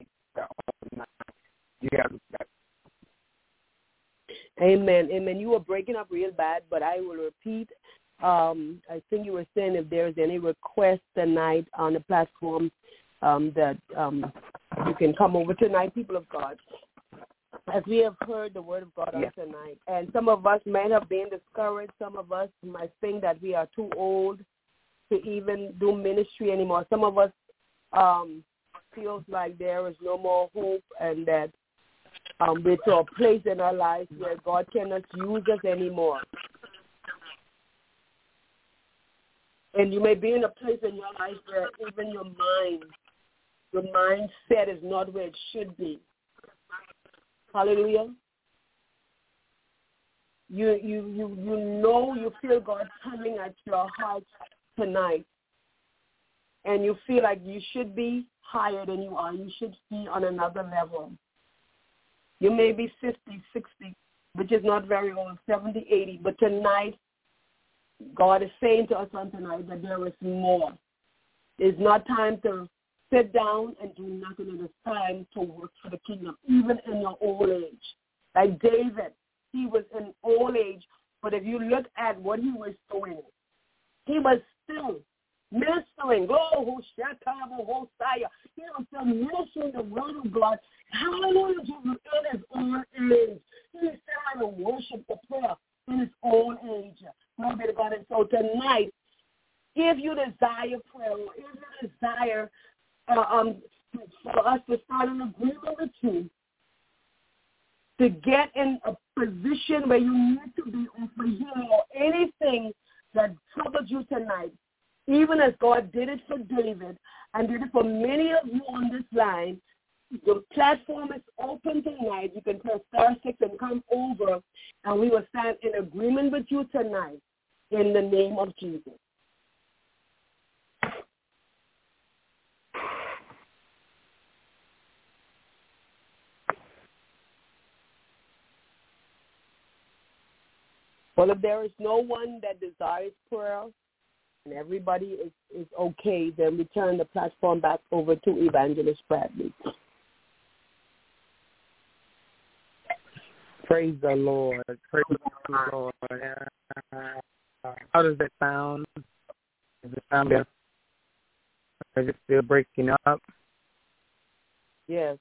Amen. Amen. You were breaking up real bad, but I will repeat. I think you were saying if there's any request tonight on the platform that you can come over tonight, people of God. As we have heard the word of God on tonight, and some of us might have been discouraged. Some of us might think that we are too old to even do ministry anymore. Some of us feels like there is no more hope and that we're to a place in our lives where God cannot use us anymore. And you may be in a place in your life where even your mindset is not where it should be. Hallelujah. You know you feel God coming at your heart tonight, and you feel like you should be higher than you are. You should be on another level. You may be 50, 60, which is not very old, 70, 80, but tonight, God is saying to us on tonight that there is more. It's not time to sit down and do nothing. It is time to work for the kingdom, even in your old age. Like David, he was in old age, but if you look at what he was doing, he was still ministering. He was still ministering the word of God. Hallelujah, Jesus, in his old age. He still had to worship the prayer in his old age. Glory be to God. And so tonight, if you desire prayer, or if you desire for us to start an agreement with you, to get in a position where you need to be for healing or anything that troubles you tonight, even as God did it for David and did it for many of you on this line. The platform is open tonight. You can press star 6 and come over, and we will stand in agreement with you tonight in the name of Jesus. Well, if there is no one that desires prayer and everybody is okay, then we turn the platform back over to Evangelist Bradley. Praise the Lord. Praise the Lord. How does that sound? Does it sound better? Is it still breaking up? Yes.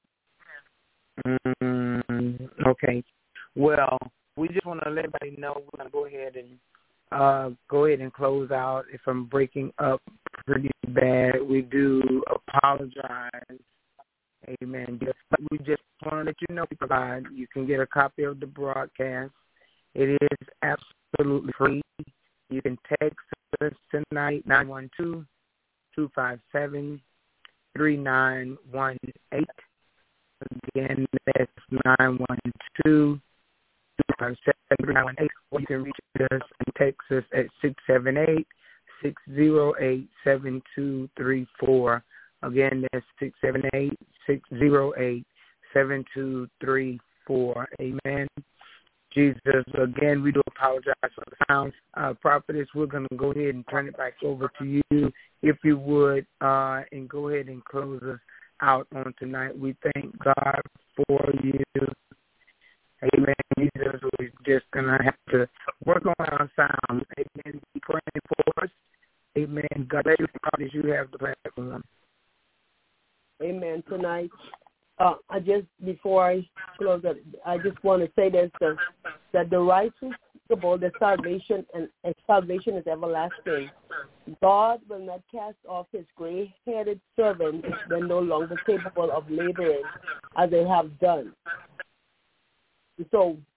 Okay. Well, we just want to let everybody know we're going to go ahead and close out. If I'm breaking up pretty bad, we do apologize. Amen. We just want to let you know, you can get a copy of the broadcast. It is absolutely free. You can text us tonight, 912-257-3918. Again, that's 912-257-3918. Or you can reach us and text us at 678-608-7234. Again, that's 678-608-7234. Amen. Jesus, again, we do apologize for the sound. Prophetess, we're going to go ahead and turn it back over to you, if you would, and go ahead and close us out on tonight. We thank God for you. Amen. Jesus, we're just going to have to work on our sound. Amen. Be praying for us. Amen. God bless you, as you have the platform. Amen. Tonight, before I close up, I just want to say this, that the righteous, the salvation is everlasting. God will not cast off his gray-headed servants when no longer capable of laboring as they have done. So,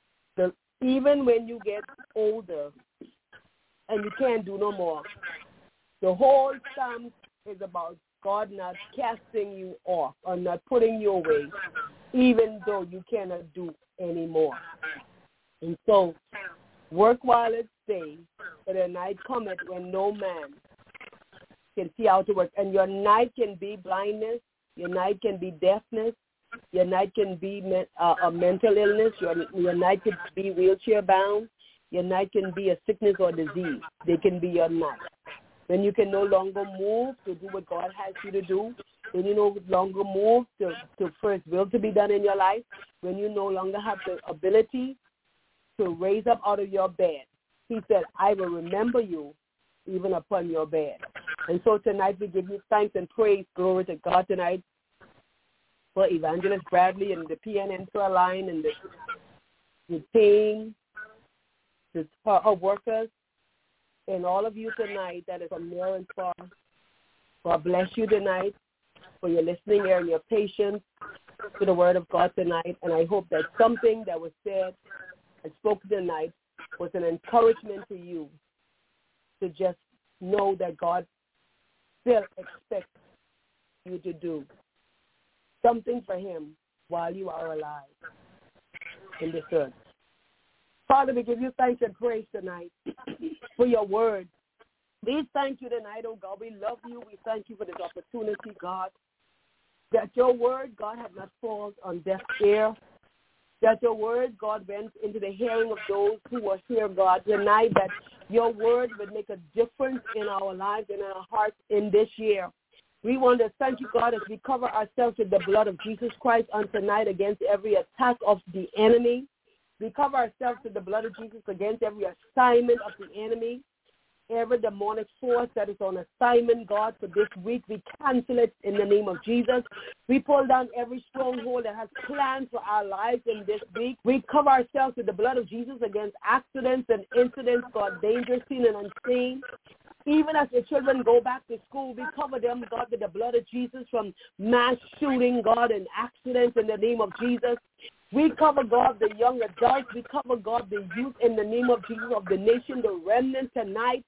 even when you get older and you can't do no more, the whole Psalm is about God not casting you off or not putting you away, even though you cannot do anymore. And so, work while it's day, but a night cometh when no man can see how to work. And your night can be blindness, your night can be deafness, your night can be a mental illness, your night can be wheelchair bound, your night can be a sickness or disease. They can be your night. When you can no longer move to do what God has you to do, when you no longer move to first will to be done in your life, when you no longer have the ability to raise up out of your bed, he said, I will remember you even upon your bed. And so tonight we give you thanks and praise, glory to God tonight for Evangelist Bradley and the PNN prayer line and the team, her workers, and all of you tonight that is from near and far. God bless you tonight for your listening ear and your patience to the word of God tonight. And I hope that something that was said and spoken tonight was an encouragement to you to just know that God still expects you to do something for him while you are alive in this earth. Father, we give you thanks and praise tonight for your word. We thank you tonight, oh God. We love you. We thank you for this opportunity, God, that your word, God, have not fallen on deaf ear, that your word, God, went into the hearing of those who were here, God, tonight, that your word would make a difference in our lives and in our hearts in this year. We want to thank you, God, as we cover ourselves with the blood of Jesus Christ on tonight against every attack of the enemy. We cover ourselves with the blood of Jesus against every assignment of the enemy, every demonic force that is on assignment, God, for this week. We cancel it in the name of Jesus. We pull down every stronghold that has plans for our lives in this week. We cover ourselves with the blood of Jesus against accidents and incidents, God, dangerous, seen and unseen. Even as the children go back to school, we cover them, God, with the blood of Jesus from mass shooting, God, and accidents in the name of Jesus. We cover, God, the young adults. We cover, God, the youth in the name of Jesus of the nation, the remnant tonight.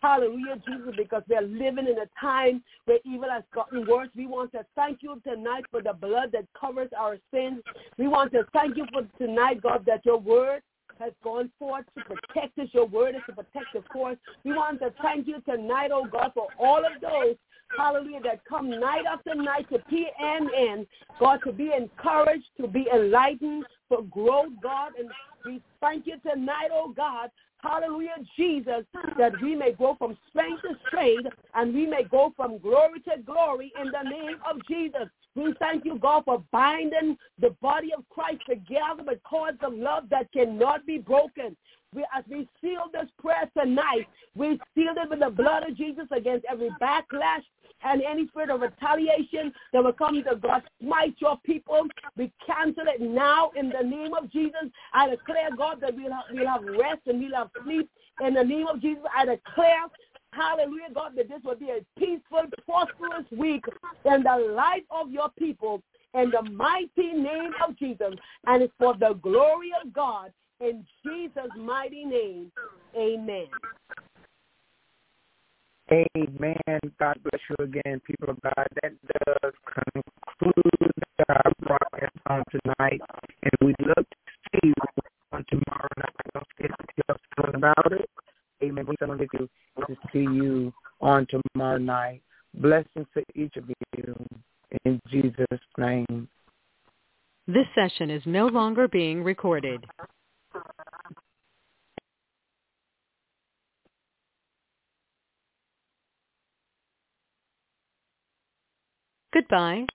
Hallelujah, Jesus, because we are living in a time where evil has gotten worse. We want to thank you tonight for the blood that covers our sins. We want to thank you for tonight, God, that your word has gone forth to protect us. Your word is to protect the course. We want to thank you tonight, oh God, for all of those, hallelujah, that come night after night to PNN, God, to be encouraged, to be enlightened, for growth, God. And we thank you tonight, oh God, hallelujah, Jesus, that we may go from strength to strength and we may go from glory to glory in the name of Jesus. We thank you, God, for binding the body of Christ together with cords of love that cannot be broken. As we seal this prayer tonight, we seal it with the blood of Jesus against every backlash and any spirit of retaliation that will come to God smite your people. We cancel it now in the name of Jesus. I declare, God, that we'll have rest and we'll have sleep in the name of Jesus. I declare, hallelujah, God, that this will be a peaceful, prosperous week in the life of your people in the mighty name of Jesus. And it's for the glory of God in Jesus' mighty name. Amen. Amen. God bless you again, people of God. That does conclude our broadcast on tonight. And we look to see you on tomorrow night. Don't forget to tell someone about it. Amen. We want to see you on tomorrow night. Blessings to each of you in Jesus' name. This session is no longer being recorded. Goodbye.